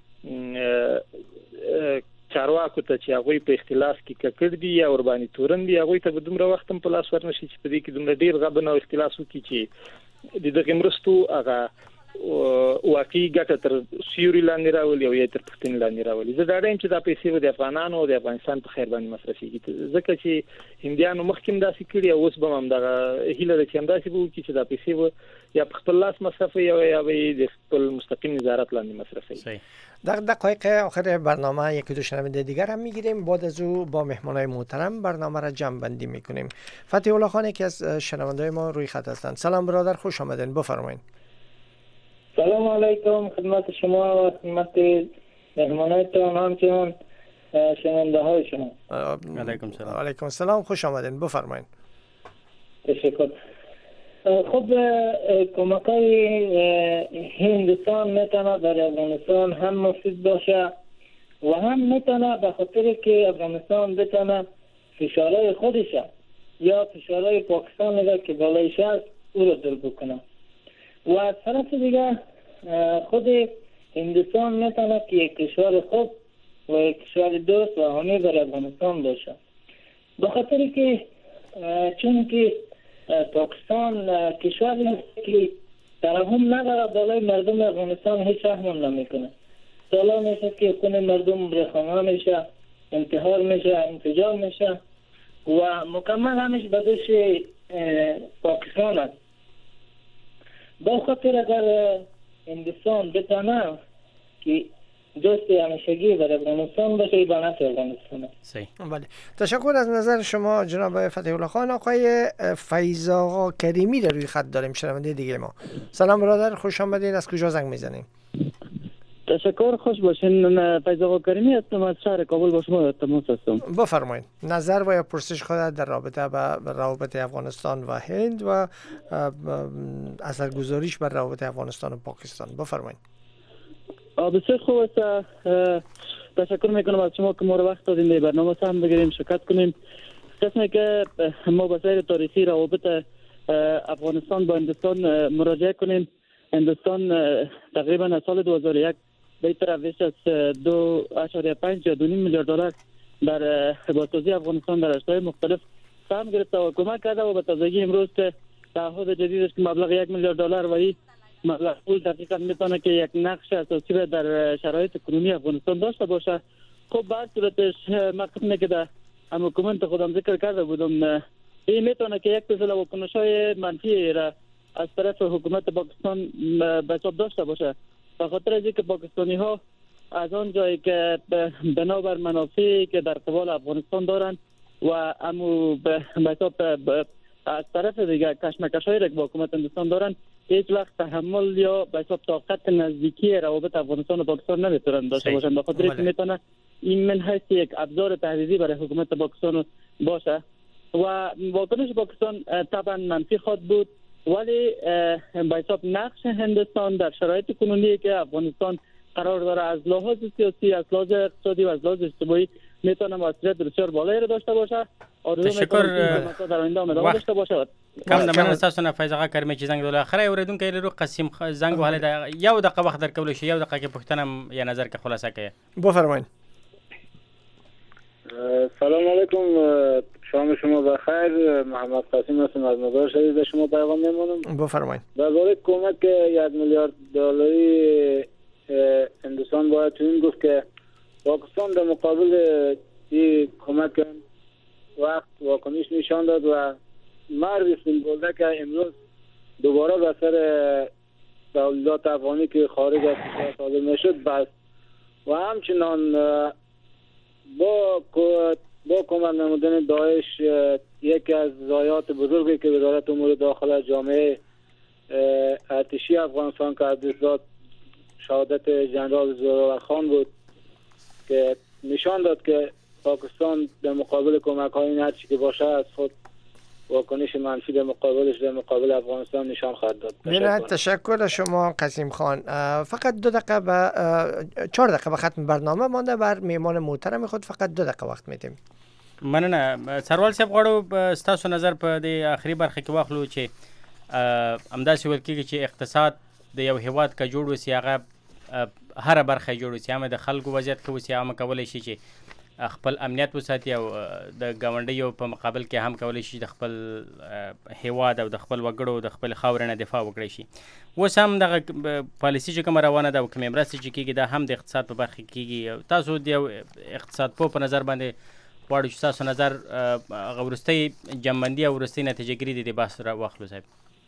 S2: چارواکو ته چې هغوی په اختلاف کې ککړ دي یا ورباندې تورن دي، هغوی ته به دومره وخت هم په لاس ورنشي چې په دې کې دومره ډېر غبن او اختلاف وکړي چې د دغې مرستو هغه واقعي ګټه تر سیوري لاندې راولي او یا تر پوښتنې لاندې راولي. زه ډاډه یم چې دا پیسې به د افغانانو او د افغانستان په خیر باندې مصرفېږي، ځکه چې هندیانو مخکې هم داسې کړي او اوس به هم همدغه هیله ده چې همداسې به وکړي چې دا پیسې به یا په خپل لاس مصرفوي یا به یې د خپل مستقیم نظارت لاندې مصرفوي.
S4: در دقایق آخر برنامه یکی دو شنونده دیگر هم میگیریم. بعد از او با مهمانای محترم برنامه را جمع بندی میکنیم. فتحی الله خان یکی از شنونده ما روی خط هستند. سلام برادر، خوش آمدین، بفرمایید.
S13: سلام علیکم خدمت شما و خدمت مهمانایتان همچنین شنونده های شما.
S5: علیکم سلام.
S4: علیکم السلام، خوش آمدین، بفرمایید.
S13: تشکر. خب کمک‌های هندوستان میتونه در افغانستان هم مفید باشه و هم میتونه به خاطر که افغانستان بتونه فشارهای خودش یا فشارهای پاکستان را که بالایش است او را دور بکنه. و از طرف دیگه خود هندوستان میتونه که یک کشور خوب و یک کشور دوست و حامی بر افغانستان باشه، به خاطر که چون که پاکستان کشوری است که ترحم نداره بالای مردم افغانستان، هیچ رحم نمیکنه. سالا میشه که خون مردم رخانه میشه، انتحار میشه، انفجار میشه و مکمل همیشه به دوش پاکستان است. با خاطر اگر هندوستان بتانه که دوست همیشگی در افغانستان باشه به نفع افغانستان.
S5: صحیح.
S4: بله، تشکر از نظر شما جناب فتحی الله خان. آقای فیض آقا کریمی در روی خط داریم، شنونده دیگه ما. سلام برادر، خوش آمدید. از کجا زنگ میزنیم؟
S14: تشکر، خوش باشین. فیض آقا کریمی هستم، از شهر کابل با شما در تماس هستم.
S4: بفرمایید نظر و یا پرسش خود در رابطه با روابط افغانستان و هند و اثرگذاریش بر روابط افغانستان و پاکستان. بفرمایید.
S14: بسیار خوب است. تشکر میکنم از شما که ما رو وقت دادین به برنامه هم بگیریم شرکت کنیم. قسمی که ما به سیر تاریخی روابط افغانستان با هندوستان مراجعه کنیم. هندوستان تقریبا از سال 2001 به طرف بیش از 2.5 یا 2.5 میلیارد دلار در بازسازی افغانستان در اشیاء مختلف سهم گرفته و کمک کرده و به تازگی امروز که تعهد جدیدش که مبلغ 1 میلیارد دلار و این مبلغ پول دقیقاً میتونه که یک نقش اساسی در شرایط کنونی افغانستان داشته باشه. خب به هر صورتش من قسمی که در حکومت خودم ذکر کرده بودم، این میتونه که یک سلسله واکنش‌های منفی را از طرف حکومت پاکستان به حساب داشته باشه، به خاطر از اینکه پاکستانی ها از آن جایی که بنابر منافعی که در قبال افغانستان دارند و امو به حساب از طرف دیگه کشمکش‌هایی را که با حکومت هندوستان دارند، هیچ وقت تحمل یا به حساب طاقت نزدیکی روابط افغانستان و پاکستان نمیتونن داشته باشند. به خاطر اینکه میتونه این من حیث یک ابزار تهدیدی برای حکومت پاکستان باشه و واکنش پاکستان طبعا منفی خواهد بود، ولی به حساب نقش هندوستان در شرایط کنونی که افغانستان قرار داره از لحاظ سیاسی، از لحاظ اقتصادی و از لحاظ اجتماعی میتونه موثریت بسیار بالایی را داشته باشه.
S5: تشکر
S14: در آینده ادامه داشته باشه.
S5: کم د من تاسو نه فیض آقا کرمه چې زنګ دوله اخره اوریدونکو یې لرو قسیم زنګ وهلی دا یو دقیقه وخت درکولی شي، یو دقیقه کې پوښتنه یا نظر کې خلاصه کوي.
S4: بفرمایید.
S15: سلام علیکم، شام شما بخیر. محمد قاسم هستم از مزار شریف، به شما پیغام میمونم.
S4: بفرمایید.
S15: درباره کمک 1 میلیارد دلاری هندوستان باید تو این گفت که پاکستان در مقابل این کمک وقت واکنش نشان داد و مرد سیمبولده که امروز دوباره به سر تولیدات افغانی که خارج از کشور صادر میشد بست و همچنان با کمک نمودن داعش یکی از ضایعات بزرگی که وزارت امور داخله جامعه ارتشی افغانستان که از دست داد شهادت جنرال زورآور خان بود که نشان داد که پاکستان در مقابل کمک های این هرچی که باشه از خود واکنش منفی در مقابلش در مقابل افغانستان نشان خواهد داد.
S4: تشکر شما قسیم خان. فقط 2 دقیقه به 4 دقیقه به ختم برنامه مانده. بر میهمان محترم خود فقط 2 دقیقه وخت میدیم.
S5: مننه. سروال صاحب غواړو ستاسو نظر په دې اخري برخه کې واخلو چې همداسې ویل کېږي چې اقتصاد د یو هیواد که جوړ وسي هغه هره برخه جوړ وسي، هم د خلکو وضعیت ښه وسي، هم کولی شي چې خپل امنیت وساتي او د ګاونډیو په مقابل کې هم کولی شي د خپل هیواد او د خپل وګړو د خپل خاورې نه دفاع وکړی شي. اوس هم دغه پالیسي چې کومه روانه ده او کومې مرستې چې کېږي دا هم د اقتصاد په برخه کې کېږي. تاسو د یو اقتصاد پوه په نظر باندې غواړو چې تاسو نظر هغه وروستۍ جمعبندي او وروستۍ نتیجهګیري د دې بحث واخلو. صاحب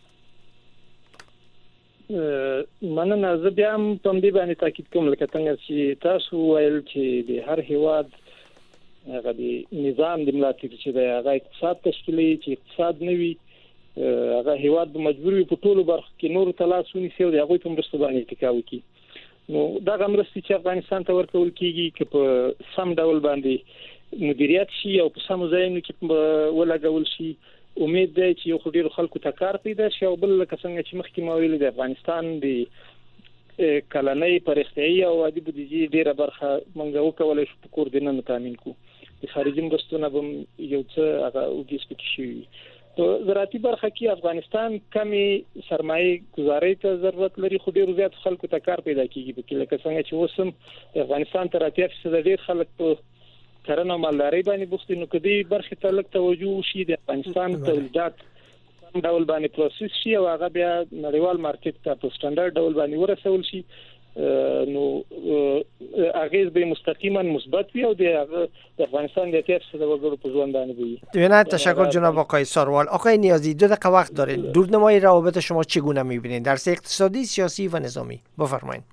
S2: مننه. زه بیا هم په همدې باندې تاکید کوم لکه څنګه چې تاسو ویل چې د هر هیواد هغه د نظام د ملاتړ چې دی هغه اقتصاد تشکیلوي، چې اقتصاد نه وي هغه هیواد به مجبور وي په ټولو برخو کې نورو ته لاس ونیسي او د هغوی په مرستو باندې اتکا وکړي. نو دغه مرستې چې افغانستان ته ورکول کېږي که په سم ډول باندې مدیریت شي او په سمو ځایونو کې ولګول شي، امید دی چې یو خو ډېرو خلکو ته کار پیدا شي او بل لکه څنګه چې مخکې ما ویلي د افغانستان د کلنۍ پرختیایي او عادي بودیجې ډېره برخه موږ وکولی شو په کور دننه تامین کړو. د خارجي مرستو نه به یو څه هغه اوږې سپکې شوي وي. په زراعتي برخه کې افغانستان کمې سرمایې ګزارۍ ته ضرورت لري، خو ډېرو زیاتو خلکو ته کار پیدا کېږي پکې، لکه څنګه چې اوس هم د افغانستان تر 80% ډېر خلک په کرنه او مالدارۍ باندې بوخت دي. نو که دې برخې ته لږ توجه وشي، د افغانستان تولیدات په ډول باندې پروسس شي او هغه بیا نړیوال مارکیټ ته په سټانډرډ ډول باندې ورسول شي، نو اغیز به مستقیما مثبت وي او د افغانستان د 80% وګړو په ژوند باندې وي.
S4: دیوانه تشکر جناب آقای ساروال. آقای نیازی 2 دقیقه وقت دارید. دورنمای روابط شما چگونه می‌بینید در اقتصادی، سیاسی و نظامی؟ بفرمایید.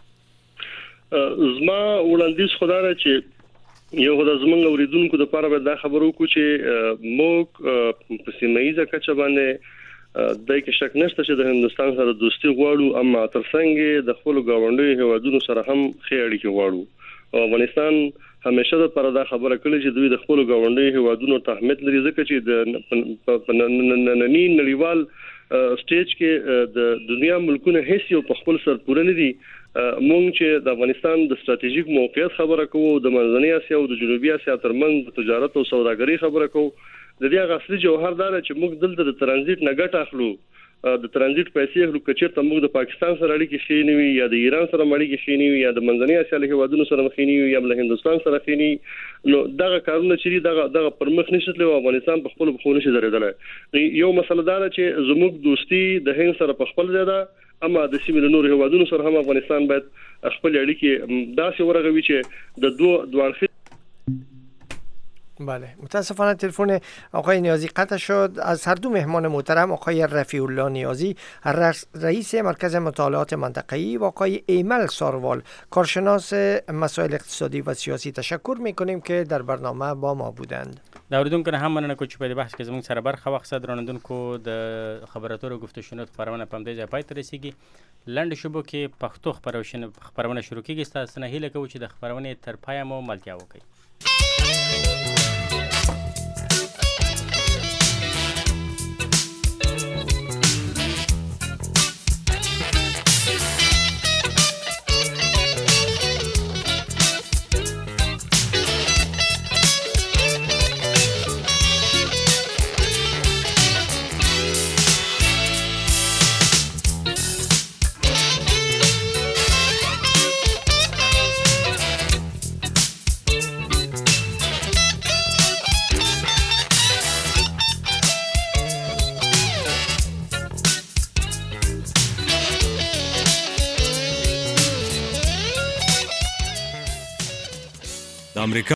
S6: زما وړاندیز خدای را چې یو د زمونږ اوریدونکو لپاره به دا خبرو کو چې موږ په سیمایي کچه باندې دای کې شک نشته چې د هندستان سره دوستي غواړو، اما ترڅنګ د خپل گاونډي هیوادونو سره هم ښې اړیکې غواړو. افغانستان همیشه د پر دا خبره کړې چې دوی د خپل گاونډي هیوادونو ته اهمیت لري، ځکه چې د نننی نړیوال سټیج کې د دنیا ملکونه هیڅ یو په خپل سر پوره نه دي. مونږ چې د افغانستان د ستراتیژیک موقعیت خبره کوو، د منځنۍ اسیا او د جنوبي اسیا ترمنځ د تجارت او سوداګرۍ خبره کوو، د دې اصلي جوهر دا چې موږ دلته د ترانزیت نه ګټه اخلو، د ترانزیت پیسې اخلو. کچیر ته موږ د پاکستان سره اړیکې ښې نه وي، یا د ایران سره اړیکې ښې نه وي، یا د منځنۍ اسیا له هیوادونو سره ښې نه وي، یا له هندستان سره ښې نه وي، نو دغه کارونه چې دغه پرمخ نشي تللی او افغانستان په خپل بخونه شي درېدلی. یو مسله دا چې زموږ دوستي د هند سره په خپل ځای ده، اما د سیمې له نورو هیوادونو سره هم افغانستان باید خپل اړیکې داسې ورغوي چې د دوه اړخیز.
S4: بله، متاسفانه تلفن آقای نیازی قطع شد. از هر دو مهمان محترم، آقای رفیع الله نیازی رئیس مرکز مطالعات منطقه‌ای و آقای ایمل ساروال کارشناس مسائل اقتصادی و سیاسی تشکر می‌کنیم که در برنامه با ما بودند.
S5: دا اوریدونکو نه هم مننه کوم چې په دې بحث کې زموږ سره برخه واخیسته. درنوونکو د خبرو اترو گفت و شنود خبرونه په همدې ځای پای ته رسیږي. لنډ شبو کې پښتو خبرونه شروع کیږي. ستاسو نه هیله کوو چې د خبرونې تر پایه مو ملتیا وکړئ.
S16: امریکا